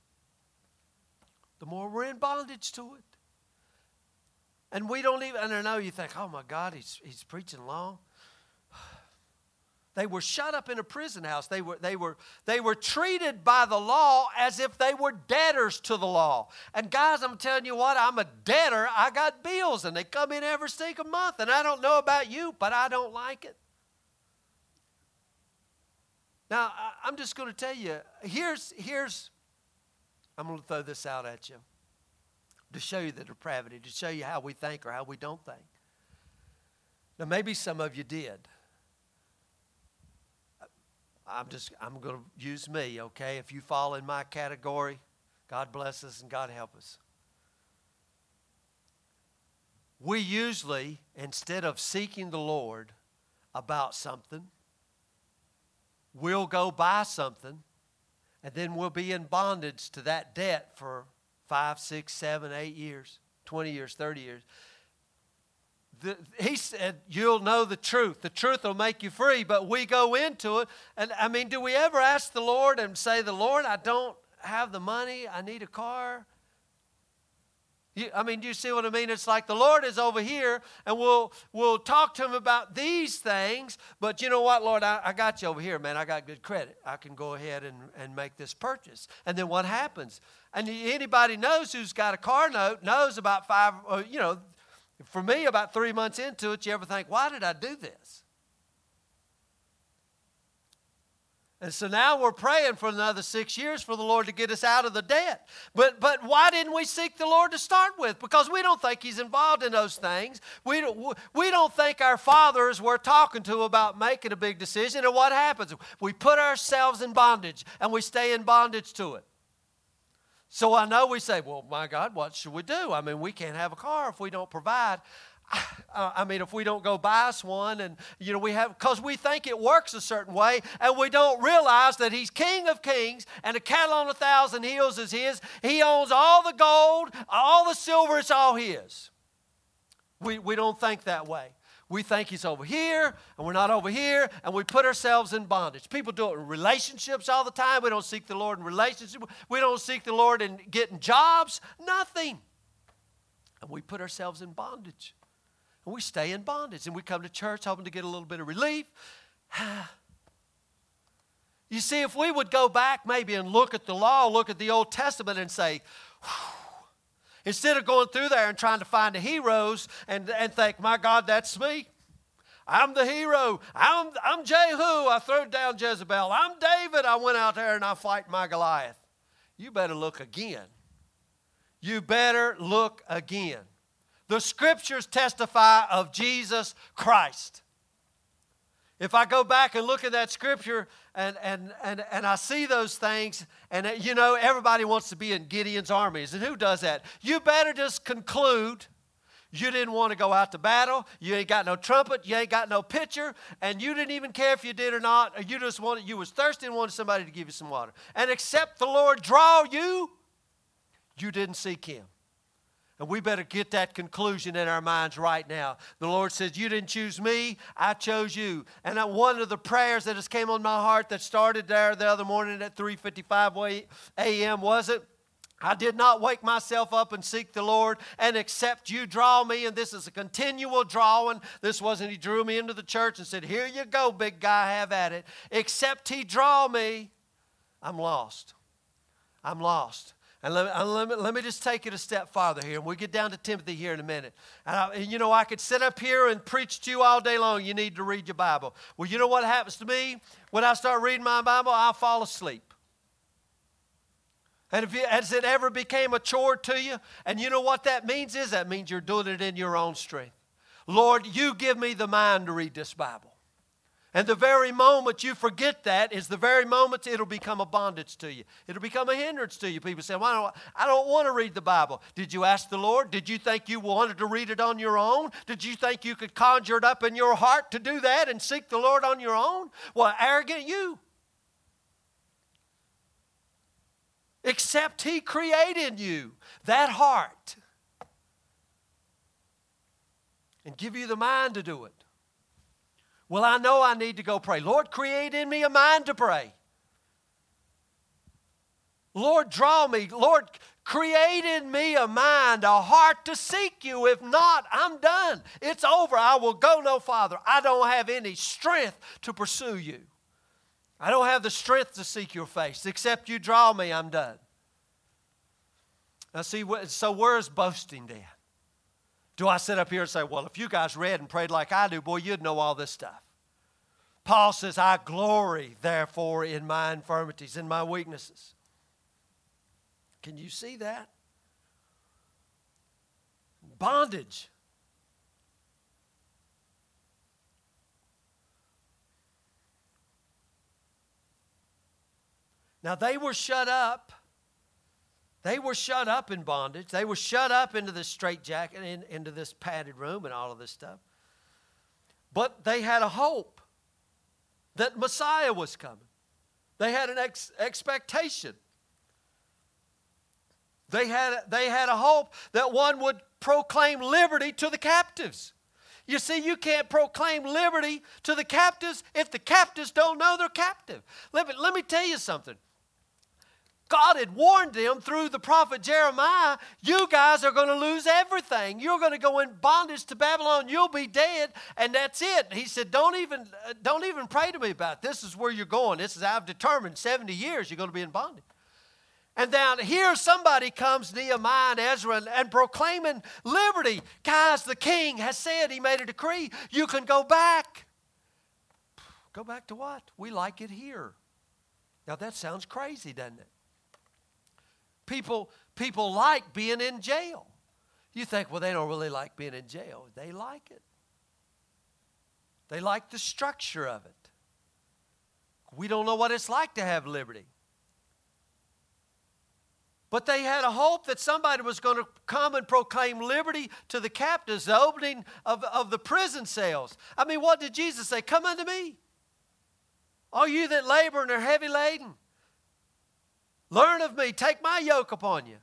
the more we're in bondage to it. And we don't even, and I know you think, oh my God, he's, he's preaching long. They were shut up in a prison house. They were, they were, they were treated by the law as if they were debtors to the law. And guys, I'm telling you what, I'm a debtor. I got bills, and they come in every single month. And I don't know about you, but I don't like it. Now, I'm just going to tell you, here's, here's, I'm going to throw this out at you to show you the depravity, to show you how we think or how we don't think. Now, maybe some of you did. I'm just, I'm going to use me, okay? If you fall in my category, God bless us and God help us. We usually, instead of seeking the Lord about something, we'll go buy something, and then we'll be in bondage to that debt for five, six, seven, eight years, twenty years, thirty years. The, he said, you'll know the truth. The truth will make you free, but we go into it. And I mean, do we ever ask the Lord and say, the Lord, I don't have the money. I need a car. You, I mean, do you see what I mean? It's like the Lord is over here, and we'll we'll talk to him about these things. But you know what, Lord, I, I got you over here, man. I got good credit. I can go ahead and, and make this purchase. And then what happens? And anybody knows who's got a car note knows about five, or, you know, for me, about three months into it, you ever think, why did I do this? And so now we're praying for another six years for the Lord to get us out of the debt. But but why didn't we seek the Lord to start with? Because we don't think he's involved in those things. We don't, we don't think our fathers we're talking to about making a big decision. And what happens? We put ourselves in bondage, and we stay in bondage to it. So I know we say, well, my God, what should we do? I mean, we can't have a car if we don't provide. Uh, I mean, if we don't go buy us one, and, you know, we have, because we think it works a certain way, and we don't realize that he's King of Kings, and the cattle on a thousand hills is his. He owns all the gold, all the silver, it's all his. We, we don't think that way. We think he's over here, and we're not over here, and we put ourselves in bondage. People do it in relationships all the time. We don't seek the Lord in relationships. We don't seek the Lord in getting jobs. Nothing. And we put ourselves in bondage. And we stay in bondage. And we come to church hoping to get a little bit of relief. You see, if we would go back maybe and look at the law, look at the Old Testament and say, instead of going through there and trying to find the heroes and, and think, my God, that's me. I'm the hero. I'm, I'm Jehu. I threw down Jezebel. I'm David. I went out there and I fight my Goliath. You better look again. You better look again. The scriptures testify of Jesus Christ. If I go back and look at that scripture and, and, and, and I see those things, and you know, everybody wants to be in Gideon's armies. And who does that? You better just conclude you didn't want to go out to battle. You ain't got no trumpet. You ain't got no pitcher. And you didn't even care if you did or not. Or you just wanted, you was thirsty and wanted somebody to give you some water. And except the Lord draw you, you didn't seek him. And we better get that conclusion in our minds right now. The Lord says, you didn't choose me, I chose you. And one of the prayers that has came on my heart that started there the other morning at three fifty-five a m was it? I did not wake myself up and seek the Lord, and except you draw me, and this is a continual drawing. This wasn't he drew me into the church and said, here you go, big guy, have at it. Except he draw me, I'm lost. I'm lost. And let me, let, me, let me just take it a step farther here. And we'll get down to Timothy here in a minute. And, I, and you know, I could sit up here and preach to you all day long. You need to read your Bible. Well, you know what happens to me? When I start reading my Bible, I'll fall asleep. And if you, has it ever became a chore to you? And you know what that means is? That means you're doing it in your own strength. Lord, you give me the mind to read this Bible. And the very moment you forget that is the very moment it'll become a bondage to you. It'll become a hindrance to you. People say, well, I don't, I don't want to read the Bible. Did you ask the Lord? Did you think you wanted to read it on your own? Did you think you could conjure it up in your heart to do that and seek the Lord on your own? Well, arrogant you. Except he created you, that heart, and give you the mind to do it. Well, I know I need to go pray. Lord, create in me a mind to pray. Lord, draw me. Lord, create in me a mind, a heart to seek you. If not, I'm done. It's over. I will go no farther. I don't have any strength to pursue you. I don't have the strength to seek your face. Except you draw me, I'm done. Now see, so where's boasting then? Do I sit up here and say, well, if you guys read and prayed like I do, boy, you'd know all this stuff. Paul says, I glory, therefore, in my infirmities, in my weaknesses. Can you see that? Bondage. Now they were shut up. They were shut up in bondage. They were shut up into this straitjacket, in, into this padded room and all of this stuff. But they had a hope that Messiah was coming. They had an ex- expectation. They had, they had a hope that one would proclaim liberty to the captives. You see, you can't proclaim liberty to the captives if the captives don't know they're captive. Let me, let me tell you something. God had warned them through the prophet Jeremiah, you guys are going to lose everything. You're going to go in bondage to Babylon. You'll be dead, and that's it. He said, don't even, don't even pray to me about it. This is where you're going. This is, I've determined, seventy years you're going to be in bondage. And down here, somebody comes, Nehemiah and Ezra, and, and proclaiming liberty. Guys, the king has said, he made a decree, you can go back. Go back to what? We like it here. Now that sounds crazy, doesn't it? People, people like being in jail. You think, well, they don't really like being in jail. They like it. They like the structure of it. We don't know what it's like to have liberty. But they had a hope that somebody was going to come and proclaim liberty to the captives, the opening of, of the prison cells. I mean, what did Jesus say? Come unto me, all you that labor and are heavy laden. Learn of me, take my yoke upon you.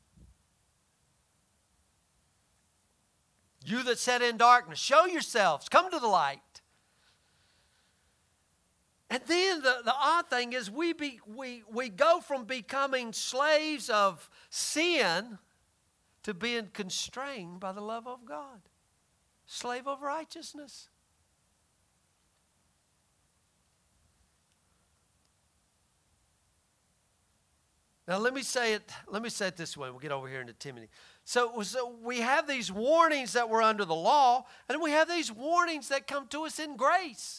You that sit in darkness, show yourselves, come to the light. And then the, the odd thing is we, be, we, we go from becoming slaves of sin to being constrained by the love of God. Slave of righteousness. Now let me say it, let me say it this way. We'll get over here into Timothy. So, so we have these warnings that we're under the law, and we have these warnings that come to us in grace.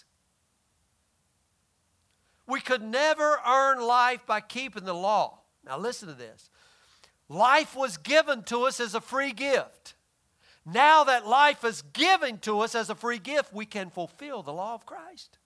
We could never earn life by keeping the law. Now listen to this. Life was given to us as a free gift. Now that life is given to us as a free gift, we can fulfill the law of Christ.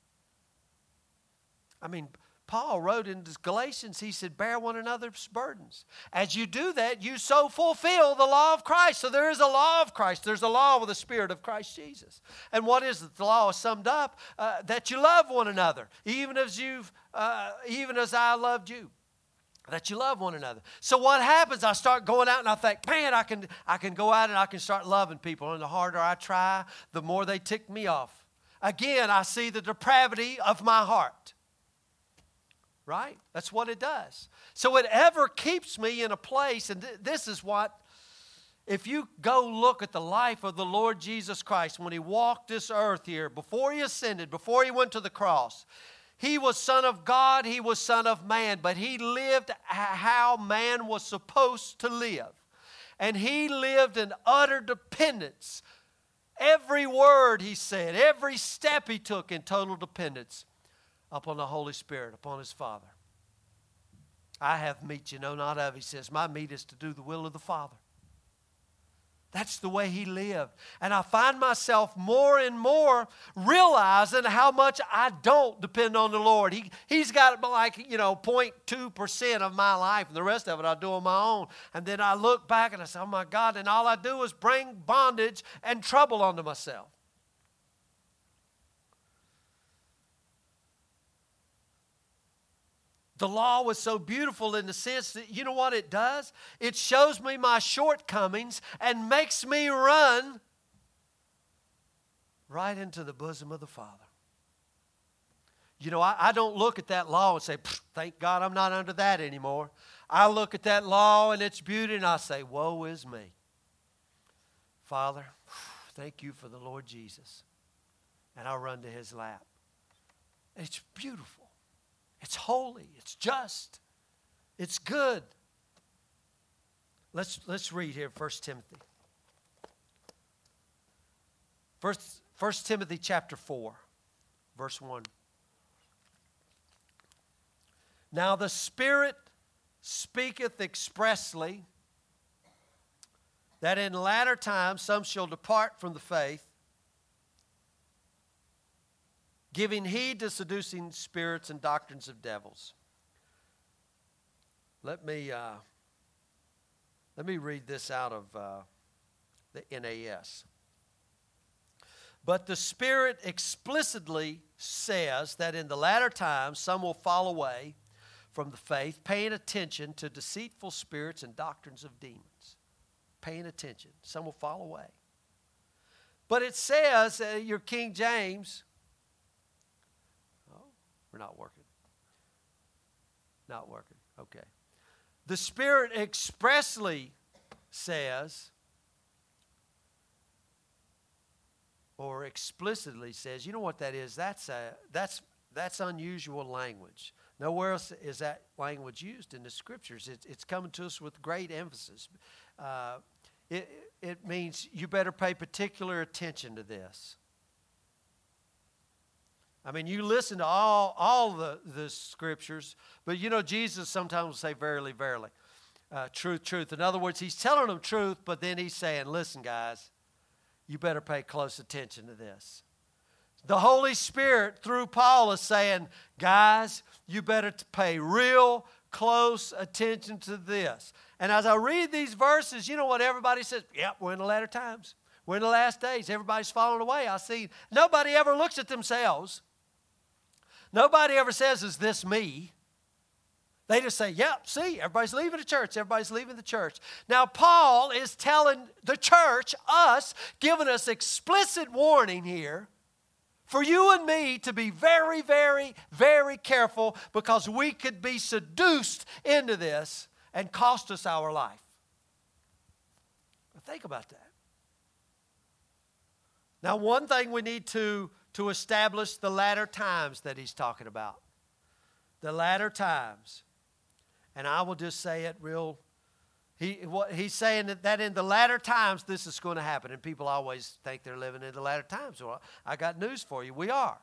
I mean, Paul wrote in Galatians, he said, bear one another's burdens. As you do that, you so fulfill the law of Christ. So there is a law of Christ. There's a law with the Spirit of Christ Jesus. And what is it? The law is summed up uh, that you love one another, even as you've, uh, even as I loved you. That you love one another. So what happens? I start going out and I think, man, I can, I can go out and I can start loving people. And the harder I try, the more they tick me off. Again, I see the depravity of my heart. Right? That's what it does. So it ever keeps me in a place, and th- this is what, if you go look at the life of the Lord Jesus Christ when he walked this earth here, before he ascended, before he went to the cross, he was Son of God, he was Son of man, but he lived how man was supposed to live. And he lived in utter dependence. Every word he said, every step he took in total dependence upon the Holy Spirit, upon his Father. I have meat you know not of. He says, my meat is to do the will of the Father. That's the way he lived. And I find myself more and more realizing how much I don't depend on the Lord. He, he's got like, you know, zero point two percent of my life, and the rest of it I do on my own. And then I look back and I say, oh my God, and all I do is bring bondage and trouble onto myself. The law was so beautiful in the sense that, you know what it does? It shows me my shortcomings and makes me run right into the bosom of the Father. You know, I, I don't look at that law and say, thank God I'm not under that anymore. I look at that law and its beauty and I say, woe is me. Father, thank you for the Lord Jesus. And I run to his lap. It's beautiful. It's holy. It's just. It's good. Let's, let's read here First Timothy. First, First Timothy chapter four, verse one. Now the Spirit speaketh expressly that in latter times some shall depart from the faith, giving heed to seducing spirits and doctrines of devils. Let me uh, let me read this out of uh, the N A S. But the Spirit explicitly says that in the latter times some will fall away from the faith, paying attention to deceitful spirits and doctrines of demons. Paying attention. Some will fall away. But it says, uh, your King James, oh, we're not working. Not working. Okay. The Spirit expressly says, or explicitly says, you know what that is? That's a, that's that's unusual language. Nowhere else is that language used in the Scriptures. It, it's coming to us with great emphasis. Uh, it, it means you better pay particular attention to this. I mean, you listen to all, all the, the Scriptures, but you know Jesus sometimes will say, verily, verily, uh, truth, truth. In other words, he's telling them truth, but then he's saying, listen, guys, you better pay close attention to this. The Holy Spirit, through Paul, is saying, guys, you better pay real close attention to this. And as I read these verses, you know what everybody says? Yep, we're in the latter times. We're in the last days. Everybody's falling away. I see nobody ever looks at themselves. Nobody ever says, is this me? They just say, yep, see, everybody's leaving the church. Everybody's leaving the church. Now, Paul is telling the church, us, giving us explicit warning here for you and me to be very, very, very careful, because we could be seduced into this and cost us our life. But think about that. Now, one thing we need to, to establish the latter times that he's talking about. The latter times. And I will just say it real. He, what, he's saying that, that in the latter times this is going to happen. And people always think they're living in the latter times. Well, I got news for you. We are.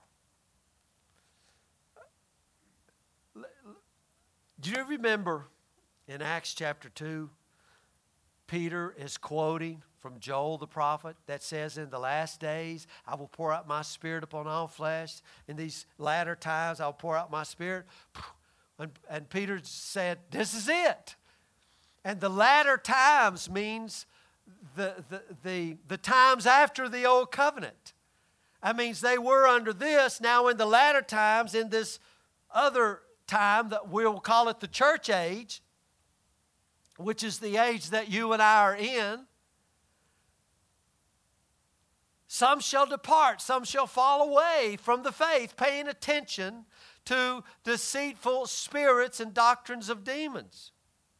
Do you remember in Acts chapter two, Peter is quoting from Joel the prophet that says, in the last days I will pour out my Spirit upon all flesh. In these latter times I will pour out my Spirit. And, and Peter said, this is it. And the latter times means the, the, the, the times after the old covenant. That means they were under this. Now in the latter times, in this other time that we'll call it the church age, which is the age that you and I are in, some shall depart, some shall fall away from the faith, paying attention to deceitful spirits and doctrines of demons.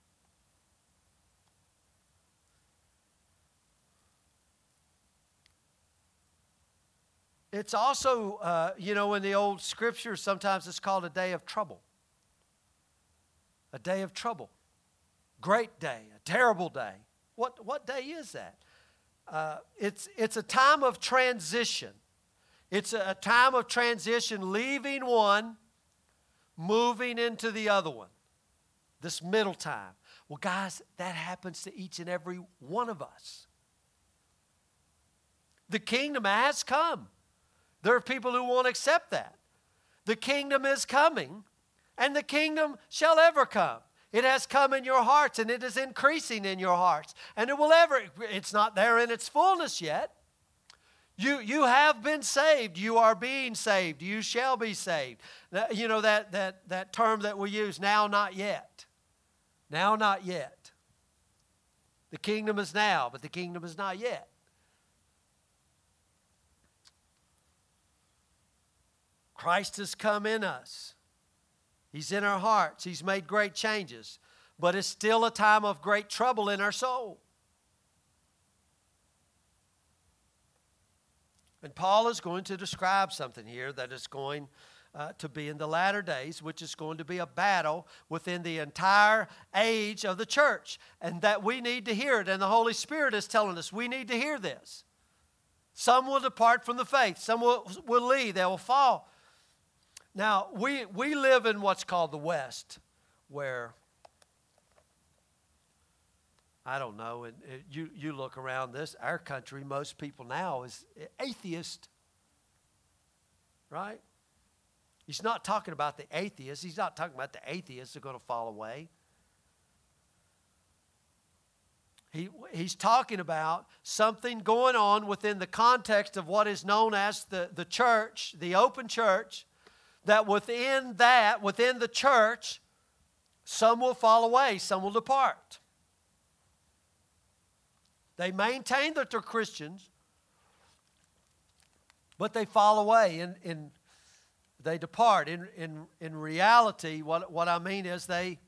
It's also, uh, you know, in the old scriptures, sometimes it's called a day of trouble. A day of trouble. Great day, a terrible day. What, what day is that? Uh, it's, it's a time of transition. It's a, a time of transition, leaving one, moving into the other one. This middle time. Well, guys, that happens to each and every one of us. The kingdom has come. There are people who won't accept that. The kingdom is coming, and the kingdom shall ever come. It has come in your hearts, and it is increasing in your hearts. And it will ever, it's not there in its fullness yet. You, you have been saved. You are being saved. You shall be saved. You know that, that, that term that we use, now, not yet. Now, not yet. The kingdom is now, but the kingdom is not yet. Christ has come in us. He's in our hearts. He's made great changes. But it's still a time of great trouble in our soul. And Paul is going to describe something here that is going uh, to be in the latter days, which is going to be a battle within the entire age of the church. And that we need to hear it. And the Holy Spirit is telling us we need to hear this. Some will depart from the faith. Some will, will leave. They will fall. Now, we, we live in what's called the West, where I don't know, and uh, you, you look around this, our country, most people now is atheist, right? He's not talking about the atheists. He's not talking about the atheists who are going to fall away. He, he's talking about something going on within the context of what is known as the, the church, the open church, that within that, within the church, some will fall away, some will depart. They maintain that they're Christians, but they fall away and, and they depart. In, in, in reality, what, what I mean is they,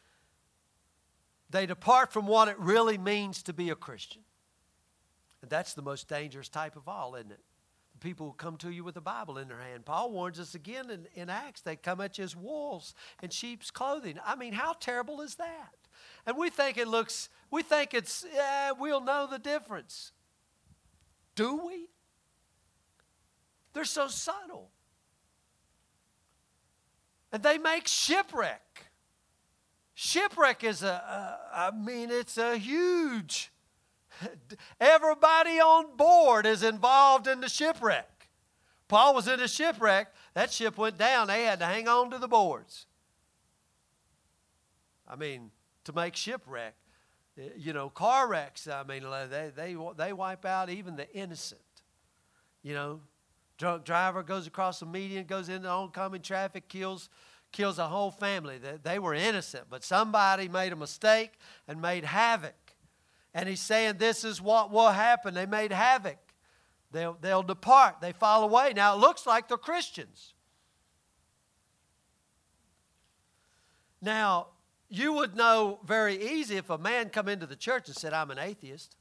they depart from what it really means to be a Christian. And that's the most dangerous type of all, isn't it? The people who come to you with the Bible in their hand. Paul warns us again in, in Acts, they come at you as wolves in sheep's clothing. I mean, how terrible is that? And we think it looks, we think it's, yeah, we'll know the difference. Do we? They're so subtle. And they make shipwreck. Shipwreck is a, a I mean, it's a huge, everybody on board is involved in the shipwreck. Paul was in a shipwreck. That ship went down. They had to hang on to the boards. I mean, to make shipwreck, you know, car wrecks, I mean, they, they, they wipe out even the innocent. You know, drunk driver goes across the median, goes into oncoming traffic, kills, kills a whole family. They, they were innocent, but somebody made a mistake and made havoc. And he's saying this is what will happen. They made havoc. They'll, they'll depart. They fall away. Now, it looks like they're Christians. Now, you would know very easy if a man come into the church and said, I'm an atheist.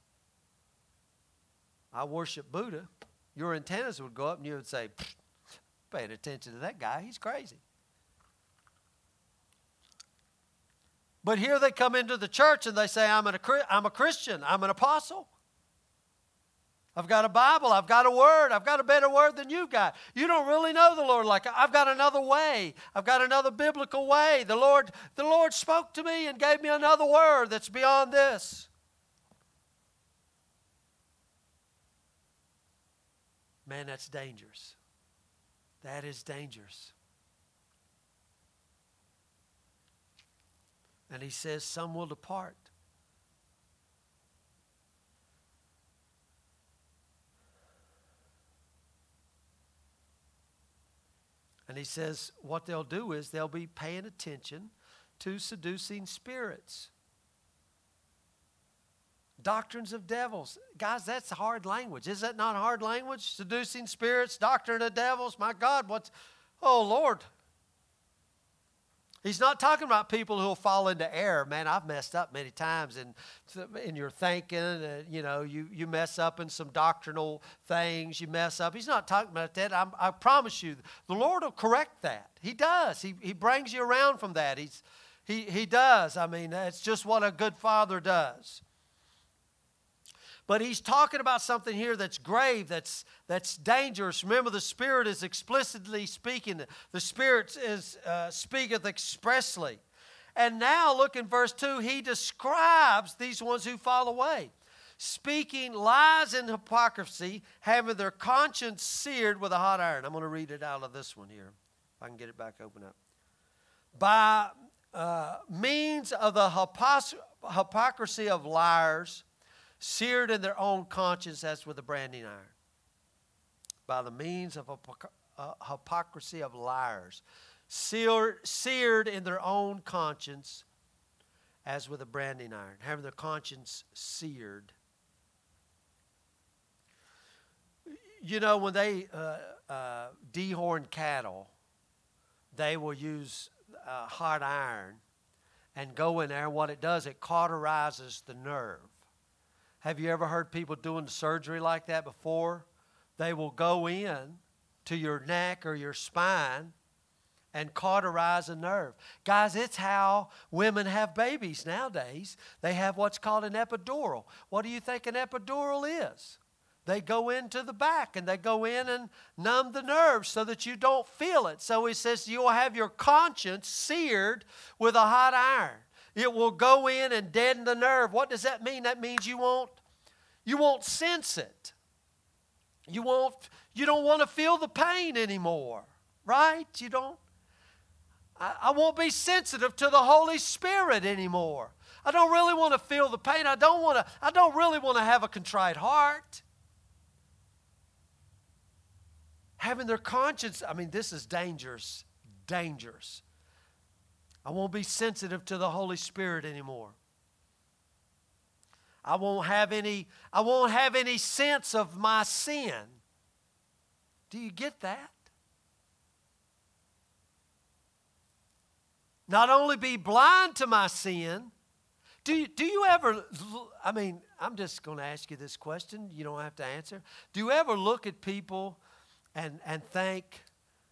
I worship Buddha. Your antennas would go up and you would say, paying attention to that guy, he's crazy. But here they come into the church and they say, I'm, an, I'm a Christian, I'm an apostle. I've got a Bible, I've got a word, I've got a better word than you got. You don't really know the Lord like I've got another way. I've got another biblical way. The Lord, the Lord spoke to me and gave me another word that's beyond this. Man, that's dangerous. That is dangerous. And he says some will depart. And he says what they'll do is they'll be paying attention to seducing spirits. Doctrines of devils. Guys, that's hard language. Is that not hard language? Seducing spirits, doctrine of devils. My God, what's... Oh, Lord. He's not talking about people who will fall into error. Man, I've messed up many times in, in your thinking. Uh, you know, you, you mess up in some doctrinal things. You mess up. He's not talking about that. I'm, I promise you, the Lord will correct that. He does. He, he brings you around from that. He's, he, he does. I mean, that's just what a good father does. But he's talking about something here that's grave, that's, that's dangerous. Remember, the Spirit is explicitly speaking. The Spirit is, uh, speaketh expressly. And now, look in verse two, he describes these ones who fall away. Speaking lies and hypocrisy, having their conscience seared with a hot iron. I'm going to read it out of this one here, if I can get it back open up. By uh, means of the hypos- hypocrisy of liars, seared in their own conscience as with a branding iron. By the means of a, a hypocrisy of liars. Seared, seared in their own conscience as with a branding iron. Having their conscience seared. You know, when they uh, uh, dehorn cattle, they will use uh, hot iron and go in there. And what it does, it cauterizes the nerve. Have you ever heard people doing surgery like that before? They will go in to your neck or your spine and cauterize a nerve. Guys, it's how women have babies nowadays. They have what's called an epidural. What do you think an epidural is? They go into the back and they go in and numb the nerves so that you don't feel it. So he says you'll have your conscience seared with a hot iron. It will go in and deaden the nerve. What does that mean? That means you won't, you won't sense it. You won't, you don't want to feel the pain anymore, right? You don't. I, I won't be sensitive to the Holy Spirit anymore. I don't really want to feel the pain. I don't want to, I don't really want to have a contrite heart. Having their conscience, I mean, this is dangerous, dangerous. I won't be sensitive to the Holy Spirit anymore. I won't have any, I won't have any sense of my sin. Do you get that? Not only be blind to my sin, do you, do you ever, I mean, I'm just going to ask you this question. You don't have to answer. Do you ever look at people and, and think,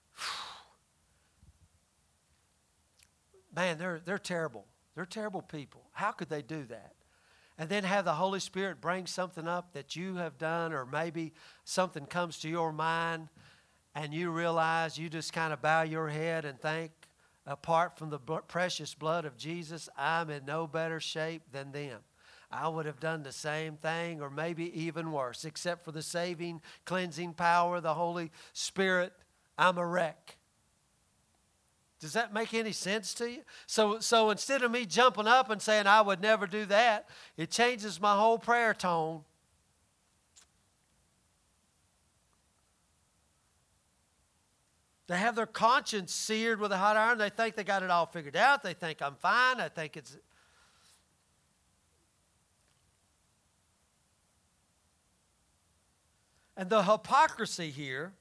man, they're, they're terrible. They're terrible people. How could they do that? And then have the Holy Spirit bring something up that you have done, or maybe something comes to your mind and you realize, you just kind of bow your head and think, apart from the precious blood of Jesus, I'm in no better shape than them. I would have done the same thing, or maybe even worse, except for the saving, cleansing power of the Holy Spirit. I'm a wreck. Does that make any sense to you? So, so instead of me jumping up and saying I would never do that, it changes my whole prayer tone. They have their conscience seared with a hot iron. They think they got it all figured out. They think I'm fine. I think it's... And the hypocrisy here,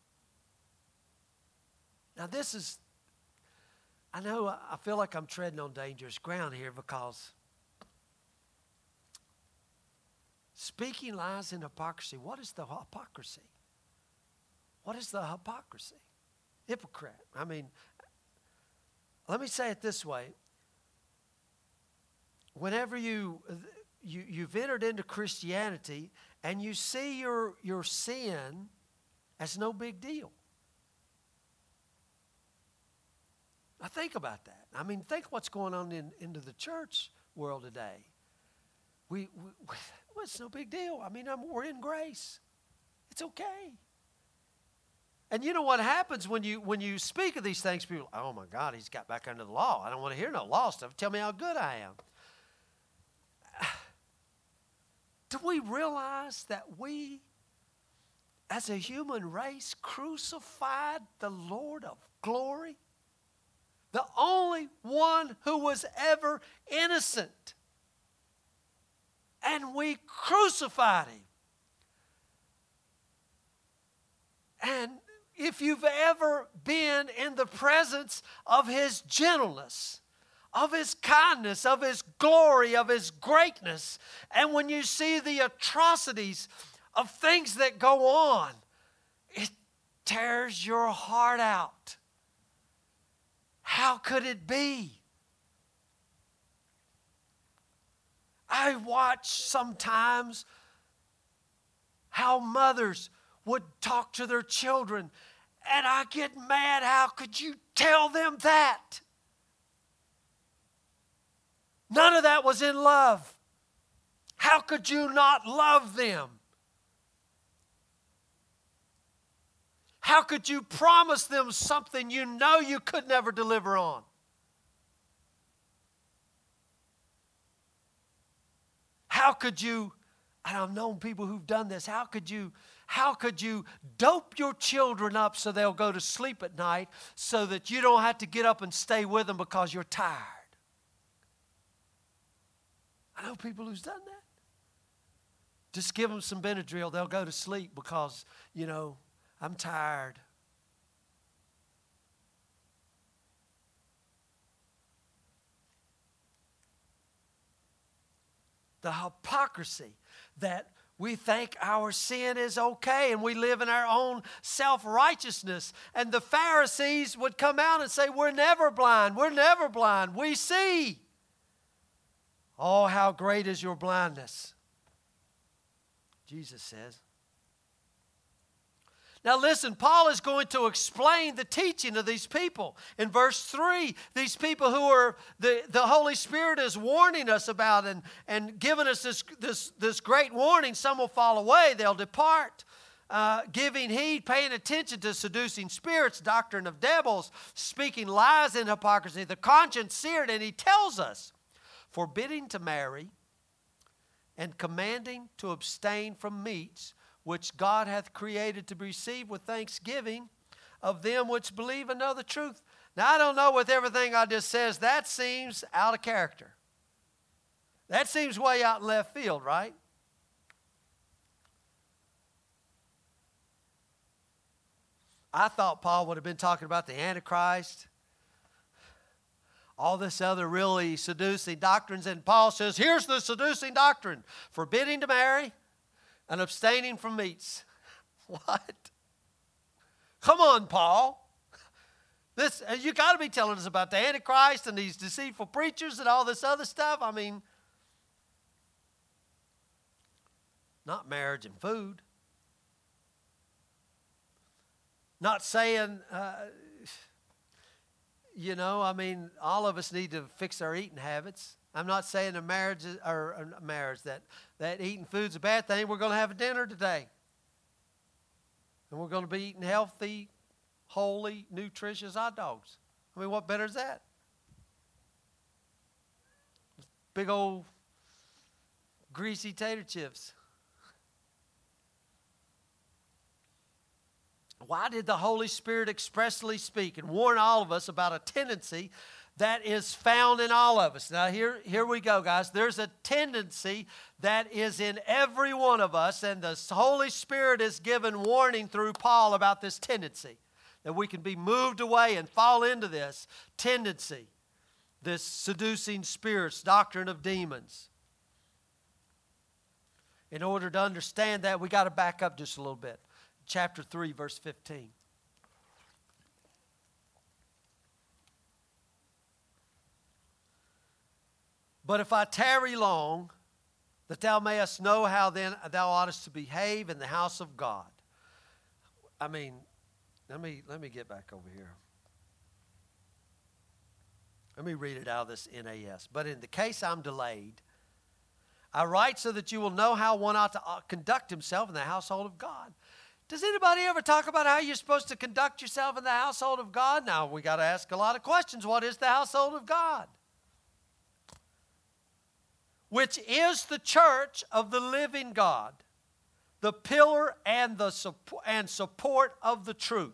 now this is, I know I feel like I'm treading on dangerous ground here, because speaking lies in hypocrisy. What is the hypocrisy? What is the hypocrisy? Hypocrite. I mean, let me say it this way. Whenever you, you, you've entered into Christianity and you see your, your sin as no big deal. Now think about that. I mean, think what's going on in into the church world today. We, we, well, it's no big deal. I mean, I'm, we're in grace. It's okay. And you know what happens when you when you speak of these things? People, oh my God, he's got back under the law. I don't want to hear no law stuff. Tell me how good I am. Do we realize that we, as a human race, crucified the Lord of glory? The only one who was ever innocent. And we crucified him. And if you've ever been in the presence of his gentleness, of his kindness, of his glory, of his greatness, and when you see the atrocities of things that go on, it tears your heart out. How could it be? I watch sometimes how mothers would talk to their children, and I get mad. How could you tell them that? None of that was in love. How could you not love them? How could you promise them something you know you could never deliver on? How could you, and I've known people who've done this, how could you How could you dope your children up so they'll go to sleep at night so that you don't have to get up and stay with them because you're tired? I know people who's done that. Just give them some Benadryl, they'll go to sleep because, you know, I'm tired. The hypocrisy that we think our sin is okay and we live in our own self-righteousness. And the Pharisees would come out and say, we're never blind, we're never blind, we see. Oh, how great is your blindness, Jesus says. Now listen, Paul is going to explain the teaching of these people. In verse three, these people who are the, the Holy Spirit is warning us about and, and giving us this, this, this great warning. Some will fall away, they'll depart. Uh, giving heed, paying attention to seducing spirits, doctrine of devils, speaking lies and hypocrisy, the conscience seared. And he tells us, forbidding to marry and commanding to abstain from meats, which God hath created to be received with thanksgiving of them which believe and know the truth. Now, I don't know with everything I just says, that seems out of character. That seems way out in left field, right? I thought Paul would have been talking about the Antichrist, all this other really seducing doctrines, and Paul says, here's the seducing doctrine, forbidding to marry and abstaining from meats. What? Come on, Paul. This, you got to be telling us about the Antichrist and these deceitful preachers and all this other stuff. I mean, not marriage and food. Not saying, uh, you know, I mean, all of us need to fix our eating habits. I'm not saying a marriage is, or a marriage that, that eating food's a bad thing. We're going to have a dinner today. And we're going to be eating healthy, holy, nutritious hot dogs. I mean, what better is that? Big old greasy tater chips. Why did the Holy Spirit expressly speak and warn all of us about a tendency that is found in all of us? Now, here, here we go, guys. There's a tendency that is in every one of us, and the Holy Spirit is given warning through Paul about this tendency, that we can be moved away and fall into this tendency, this seducing spirits, doctrine of demons. In order to understand that, we got to back up just a little bit. Chapter three, verse fifteen. But if I tarry long, that thou mayest know how then thou oughtest to behave in the house of God. I mean, let me, let me get back over here. Let me read it out of this N A S. But in the case I'm delayed, I write so that you will know how one ought to conduct himself in the household of God. Does anybody ever talk about how you're supposed to conduct yourself in the household of God? Now, we got to ask a lot of questions. What is the household of God? Which is the church of the living God, the pillar and the support and support of the truth.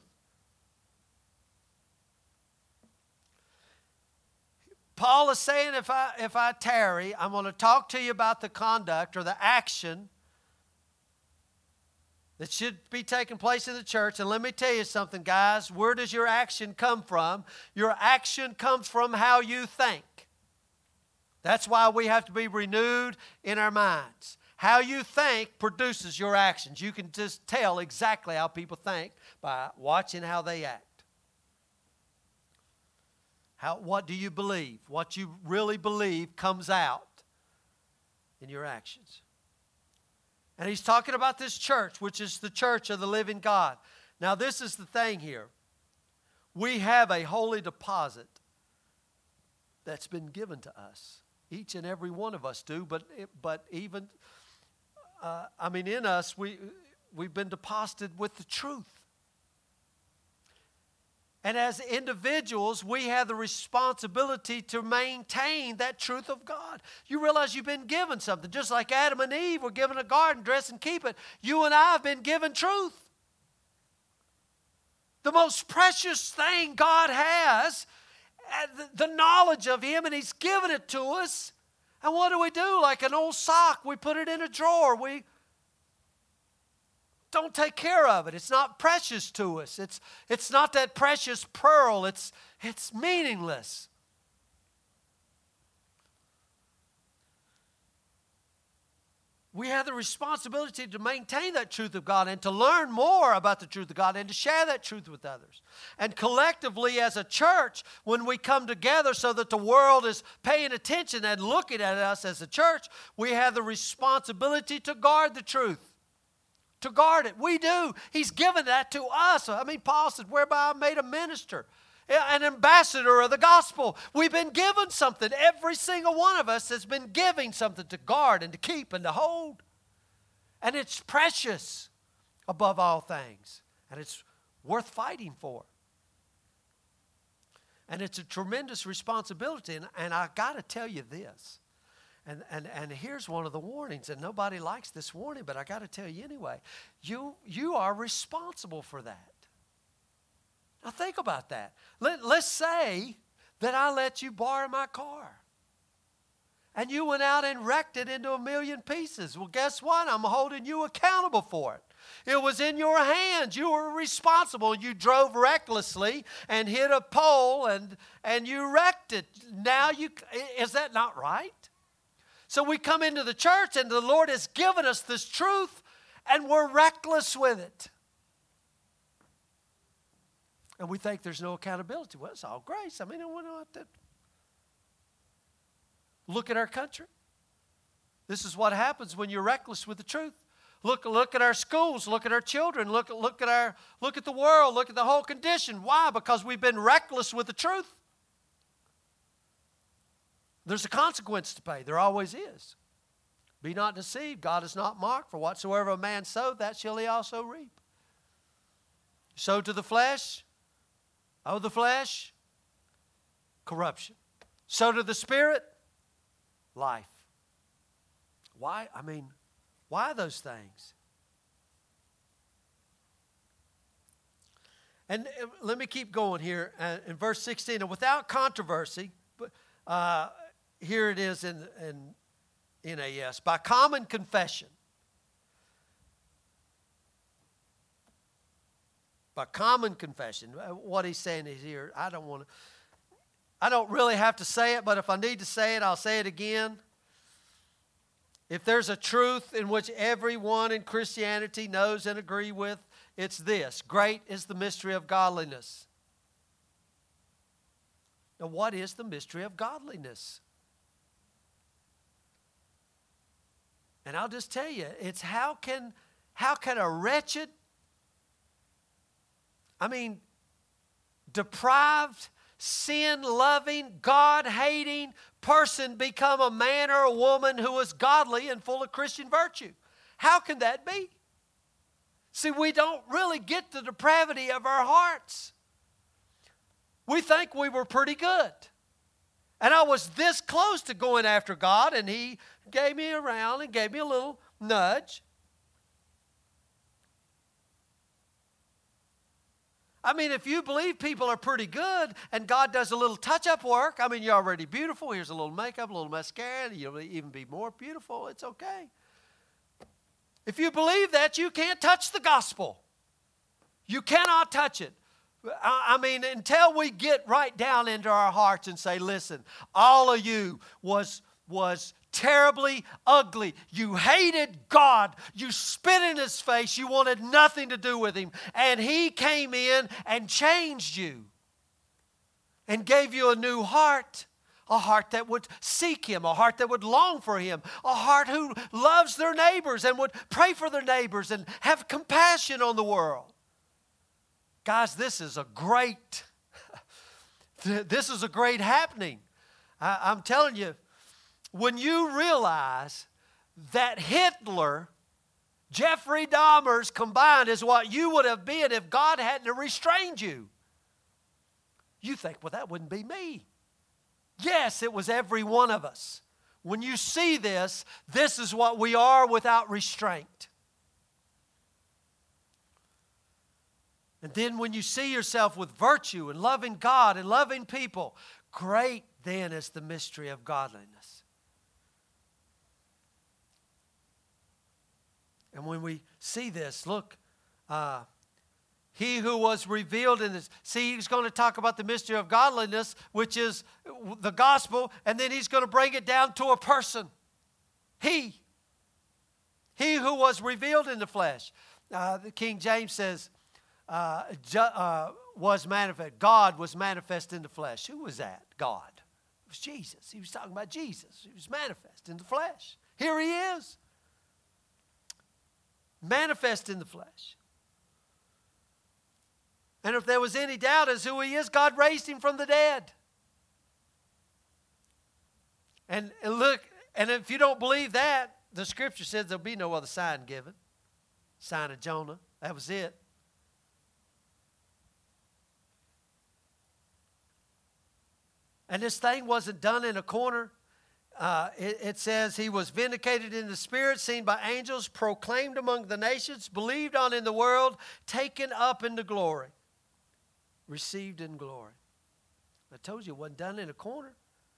Paul is saying, if I if I tarry, I'm going to talk to you about the conduct or the action that should be taking place in the church. And let me tell you something, guys. Where does your action come from? Your action comes from how you think. That's why we have to be renewed in our minds. How you think produces your actions. You can just tell exactly how people think by watching how they act. How, what do you believe? What you really believe comes out in your actions. And he's talking about this church, which is the church of the living God. Now, this is the thing here. We have a holy deposit that's been given to us. Each and every one of us do, but, but even, uh, I mean, in us, we, we've been deposited with the truth. And as individuals, we have the responsibility to maintain that truth of God. You realize you've been given something. Just like Adam and Eve were given a garden, dress and keep it. You and I have been given truth. The most precious thing God has, the knowledge of Him, and He's given it to us. And what do we do? Like an old sock, we put it in a drawer. We don't take care of it. It's not precious to us. It's, it's not that precious pearl. It's, it's meaningless. We have the responsibility to maintain that truth of God and to learn more about the truth of God and to share that truth with others. And collectively as a church, when we come together so that the world is paying attention and looking at us as a church, we have the responsibility to guard the truth. to guard it. We do. He's given that to us. I mean, Paul said, whereby I'm made a minister, an ambassador of the gospel. We've been given something. Every single one of us has been given something to guard and to keep and to hold. And it's precious above all things. And it's worth fighting for. And it's a tremendous responsibility. And, and I got to tell you this. And, and, and here's one of the warnings. And nobody likes this warning, but I got to tell you anyway. You, you are responsible for that. Now think about that. Let, let's say that I let you borrow my car. And you went out and wrecked it into a million pieces. Well, guess what? I'm holding you accountable for it. It was in your hands. You were responsible. You drove recklessly and hit a pole and, and you wrecked it. Now you, is that not right? So we come into the church and the Lord has given us this truth and we're reckless with it. And we think there's no accountability. Well, it's all grace. I mean, I wonder what that. Look at our country. This is what happens when you're reckless with the truth. Look, look at our schools. Look at our children. Look, look at our, look at the world. Look at the whole condition. Why? Because we've been reckless with the truth. There's a consequence to pay. There always is. Be not deceived. God is not mocked. For whatsoever a man sow, that shall he also reap. Sow to the flesh. Oh, the flesh. Corruption. Sow to the Spirit. Life. Why? I mean, why those things? And uh, let me keep going here uh, in verse sixteen. And without controversy, uh, here it is in, in N A S. By common confession. By common confession. What he's saying is here, I don't want to. I don't really have to say it, but if I need to say it, I'll say it again. If there's a truth in which everyone in Christianity knows and agree with, it's this. Great is the mystery of godliness. Now, what is the mystery of godliness? And I'll just tell you, it's how can, how can a wretched, I mean, deprived, sin-loving, God-hating person become a man or a woman who is godly and full of Christian virtue? How can that be? See, we don't really get the depravity of our hearts. We think we were pretty good. And I was this close to going after God, and He gave me around and gave me a little nudge. I mean, if you believe people are pretty good and God does a little touch-up work, I mean, you're already beautiful. Here's a little makeup, a little mascara, and you'll even be more beautiful. It's okay. If you believe that, you can't touch the gospel. You cannot touch it. I mean, until we get right down into our hearts and say, listen, all of you was, was terribly ugly. You hated God. You spit in His face. You wanted nothing to do with Him. And He came in and changed you and gave you a new heart. A heart that would seek Him, a heart that would long for Him, a heart who loves their neighbors and would pray for their neighbors and have compassion on the world. Guys, this is a great, this is a great happening. I, I'm telling you, when you realize that Hitler, Jeffrey Dahmer's combined is what you would have been if God hadn't restrained you, you think, well, that wouldn't be me. Yes, it was every one of us. When you see this, this is what we are without restraint. And then when you see yourself with virtue and loving God and loving people, great then is the mystery of godliness. And when we see this, look, uh, He who was revealed in this. See, he's going to talk about the mystery of godliness, which is the gospel, and then he's going to bring it down to a person. He. He who was revealed in the flesh. Uh, the King James says, uh, ju- uh, was manifest. God was manifest in the flesh. Who was that? God. It was Jesus. He was talking about Jesus. He was manifest in the flesh. Here He is. manifest in the flesh. And if there was any doubt as who he is, God raised him from the dead. And, and look, and if you don't believe that, the scripture says there'll be no other sign given. Sign of Jonah. That was it. And this thing wasn't done in a corner. Uh, it, it says he was vindicated in the spirit, seen by angels, proclaimed among the nations, believed on in the world, taken up into glory, received in glory. I told you it wasn't done in a corner.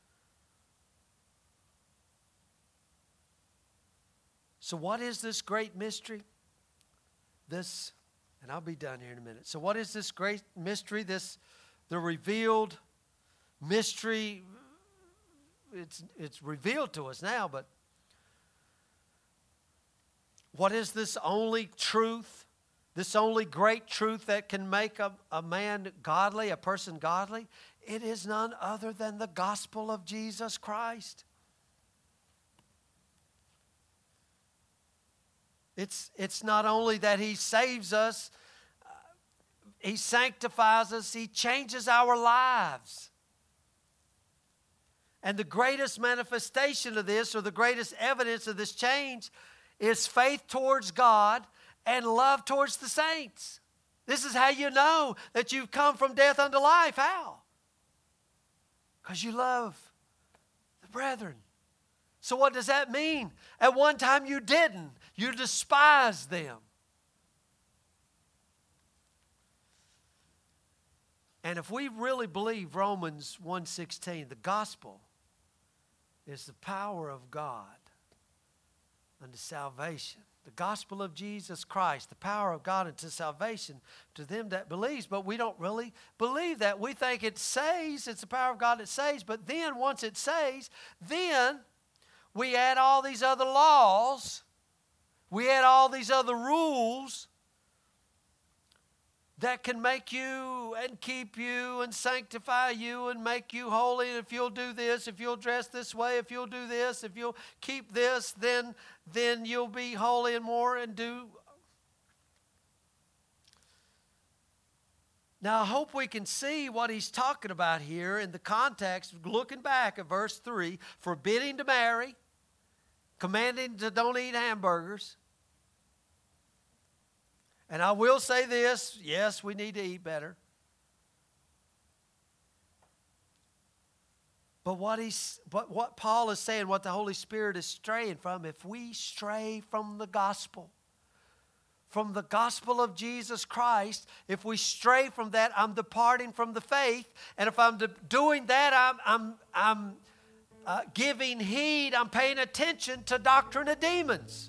So what is this great mystery? This, and I'll be done here in a minute. So what is this great mystery? This, the revealed mystery. It's, it's revealed to us now, but what is this only truth? This only great truth that can make a, a man godly, a person godly? It is none other than the gospel of Jesus Christ. It's, it's not only that he saves us, uh, he sanctifies us, he changes our lives. And the greatest manifestation of this, or the greatest evidence of this change, is faith towards God and love towards the saints. This is how you know that you've come from death unto life. How? Because you love the brethren. So what does that mean? At one time you didn't. You despised them. And if we really believe Romans one sixteen, the gospel is the power of God unto salvation. The gospel of Jesus Christ, the power of God unto salvation to them that believes. But we don't really believe that. We think it saves, it's the power of God that saves. But then once it saves, then we add all these other laws. We add all these other rules that can make you and keep you and sanctify you and make you holy. And if you'll do this, if you'll dress this way, if you'll do this, if you'll keep this, then, then you'll be holy and more and do. Now, I hope we can see what he's talking about here in the context, looking back at verse three, forbidding to marry, commanding to don't eat hamburgers. And I will say this, yes, we need to eat better. But what he's, but what Paul is saying, what the Holy Spirit is straying from, if we stray from the gospel, from the gospel of Jesus Christ, if we stray from that, I'm departing from the faith. And if I'm de- doing that, I'm, I'm, I'm uh, giving heed, I'm paying attention to doctrine of demons.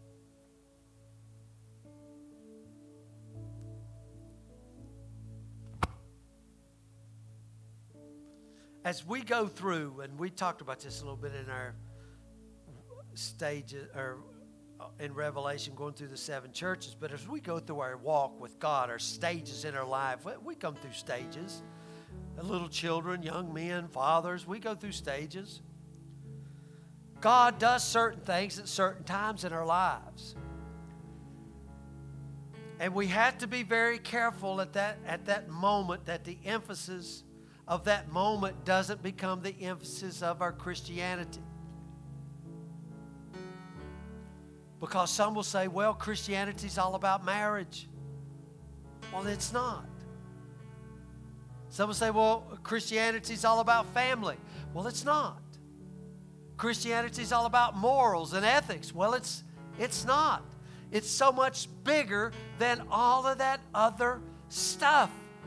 As we go through, and we talked about this a little bit in our stages, or in Revelation, going through the seven churches, but as we go through our walk with God, our stages in our life, we come through stages. Little children, young men, fathers, we go through stages. God does certain things at certain times in our lives. And we have to be very careful at that, at that moment that the emphasis of that moment doesn't become the emphasis of our Christianity. Because some will say, well, Christianity is all about marriage. Well, it's not. Some will say, well, Christianity is all about family. Well, it's not. Christianity is all about morals and ethics. Well, it's, it's not. It's so much bigger than all of that other stuff.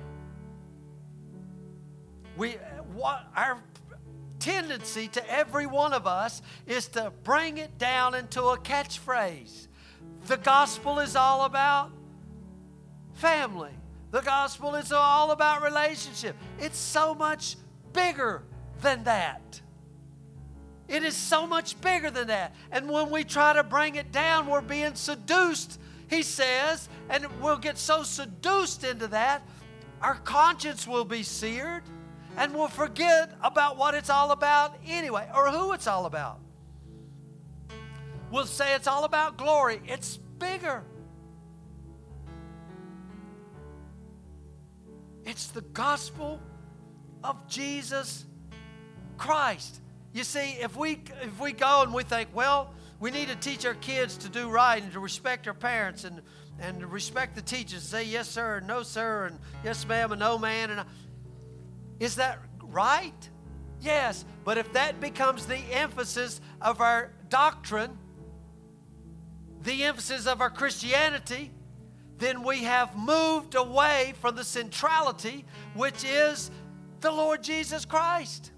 We, what, our tendency to every one of us is to bring it down into a catchphrase. The gospel is all about family. The gospel is all about relationship. It's so much bigger than that. It is so much bigger than that. And when we try to bring it down, we're being seduced, he says, and we'll get so seduced into that, our conscience will be seared. And we'll forget about what it's all about anyway, or who it's all about. We'll say it's all about glory. It's bigger It's the gospel of Jesus Christ. You see, if we if we go and we think, well, we need to teach our kids to do right and to respect our parents and, and to respect the teachers, say yes, sir, and no, sir, and yes, ma'am, and no, man. And I, is that right? Yes. But if that becomes the emphasis of our doctrine, the emphasis of our Christianity, then we have moved away from the centrality, which is the Lord Jesus Christ.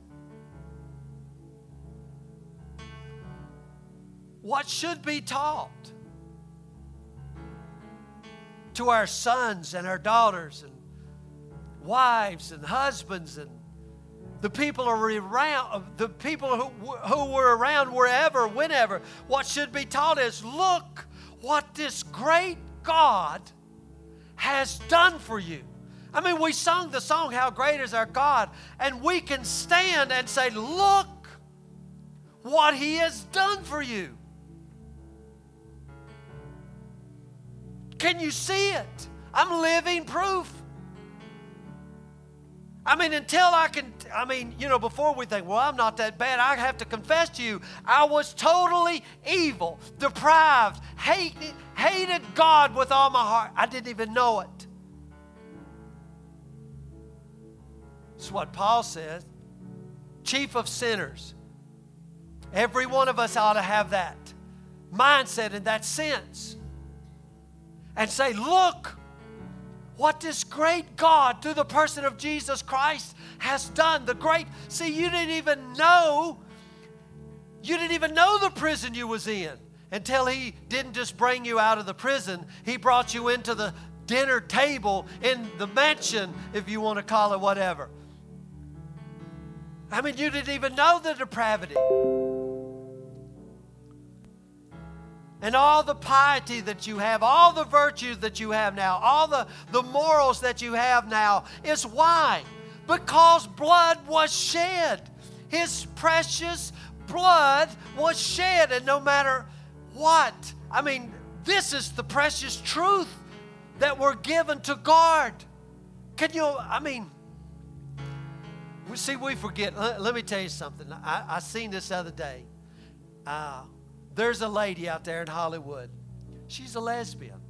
What should be taught to our sons and our daughters and wives and husbands and the people around, the people who, who were around wherever, whenever, what should be taught is, look what this great God has done for you. I mean, we sung the song, How Great Is Our God, and we can stand and say, look what He has done for you. Can you see it? I'm living proof. I mean, until I can, I mean, you know, before we think, well, I'm not that bad, I have to confess to you, I was totally evil, deprived, hated, hated God with all my heart. I didn't even know it. It's what Paul says, chief of sinners. Every one of us ought to have that mindset in that sense. And say, look what this great God through the person of Jesus Christ has done. The great, see, you didn't even know, you didn't even know the prison you was in until He didn't just bring you out of the prison. He brought you into the dinner table in the mansion, if you want to call it whatever. I mean, you didn't even know the depravity. And all the piety that you have, all the virtues that you have now, all the, the morals that you have now is why? Because blood was shed. His precious blood was shed. And no matter what, I mean, this is the precious truth that we're given to guard. Can you, I mean, see, we forget. Let, let me tell you something. I, I seen this the other day. Uh, There's a lady out there in Hollywood. She's a lesbian.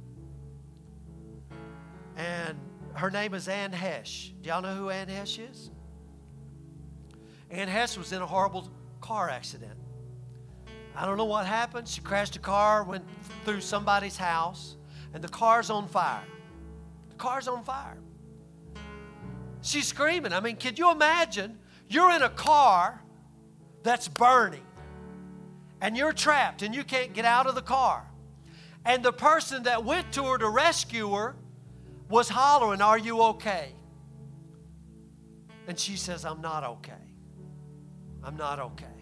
And her name is Anne Hesh. Do y'all know who Anne Hesh is? Anne Hesh was in a horrible car accident. I don't know what happened. She crashed a car, went through somebody's house, and the car's on fire. The car's on fire. She's screaming. I mean, could you imagine? You're in a car that's burning. And you're trapped and you can't get out of the car. And the person that went to her to rescue her was hollering, "Are you okay?" And she says, "I'm not okay. I'm not okay."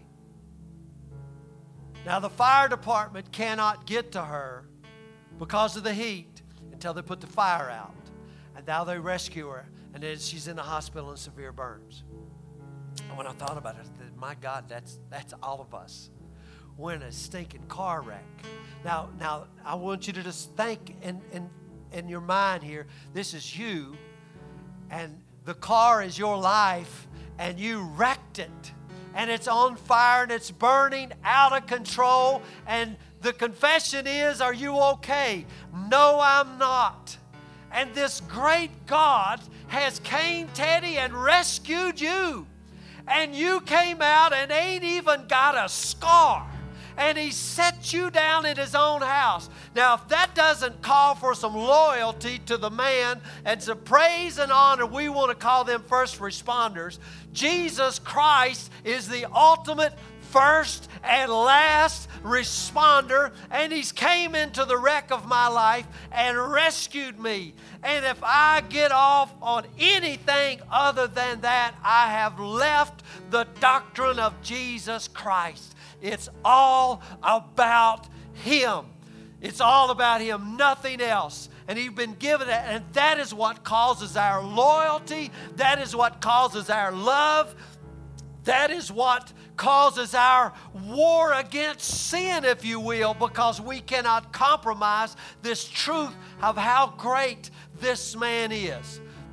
Now the fire department cannot get to her because of the heat until they put the fire out. And now they rescue her, and then she's in the hospital in severe burns. And when I thought about it, I said, my God, that's that's all of us. We're in a stinking car wreck. Now, now I want you to just think in, in, in your mind here, this is you, and the car is your life, and you wrecked it. And it's on fire, and it's burning out of control, and the confession is, are you okay? No, I'm not. And this great God has came, Teddy, and rescued you. And you came out and ain't even got a scar. And He set you down in His own house. Now, if that doesn't call for some loyalty to the man and some praise and honor, we want to call them first responders. Jesus Christ is the ultimate first and last responder, and He's came into the wreck of my life and rescued me. And if I get off on anything other than that, I have left the doctrine of Jesus Christ. It's all about Him. It's all about Him, nothing else. And He's been given it, and that is what causes our loyalty. That is what causes our love. That is what causes our war against sin, if you will, because we cannot compromise this truth of how great this man is.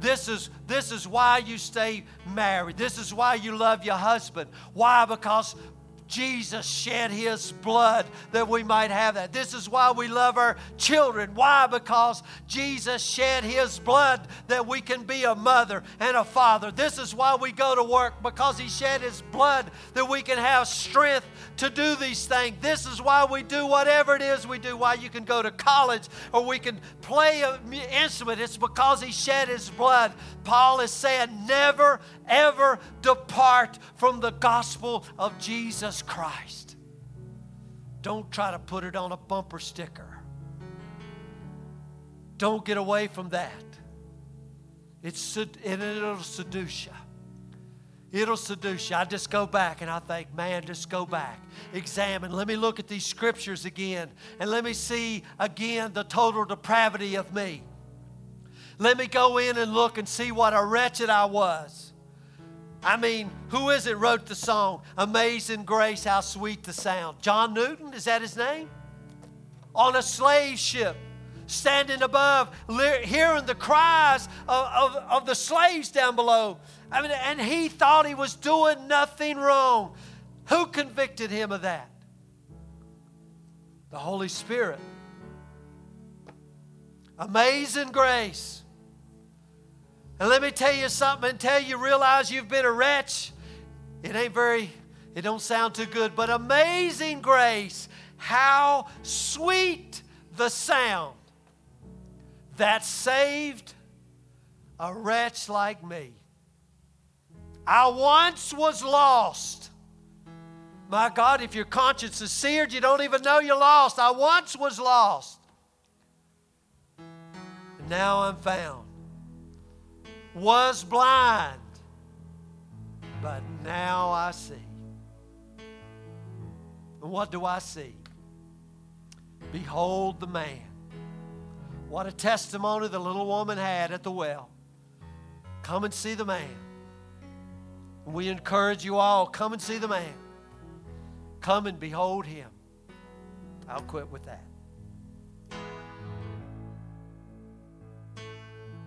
This is, this is why you stay married. This is why you love your husband. Why? Because Jesus shed His blood that we might have that. This is why we love our children. Why? Because Jesus shed His blood that we can be a mother and a father. This is why we go to work, because He shed His blood that we can have strength to do these things. This is why we do whatever it is we do, why you can go to college or we can play an instrument. It's because He shed His blood. Paul is saying, never, ever depart from the gospel of Jesus Christ. Don't try to put it on a bumper sticker. Don't get away from that. It's, it'll seduce you. It'll seduce you. I just go back and I think, man, just go back. Examine. Let me look at these scriptures again. And let me see again the total depravity of me. Let me go in and look and see what a wretched I was. I mean, who is it wrote the song, Amazing Grace, How Sweet the Sound? John Newton, is that his name? On a slave ship, standing above, hearing the cries of, of, of the slaves down below. I mean, and he thought he was doing nothing wrong. Who convicted him of that? The Holy Spirit. Amazing grace. And let me tell you something, until you realize you've been a wretch, it ain't very, it don't sound too good, but amazing grace, how sweet the sound that saved a wretch like me. I once was lost. My God, if your conscience is seared, you don't even know you're lost. I once was lost. And now I'm found. Was blind, but now I see. And what do I see? Behold the man. What a testimony the little woman had at the well. Come and see the man. We encourage you all, come and see the man. Come and behold him. I'll quit with that.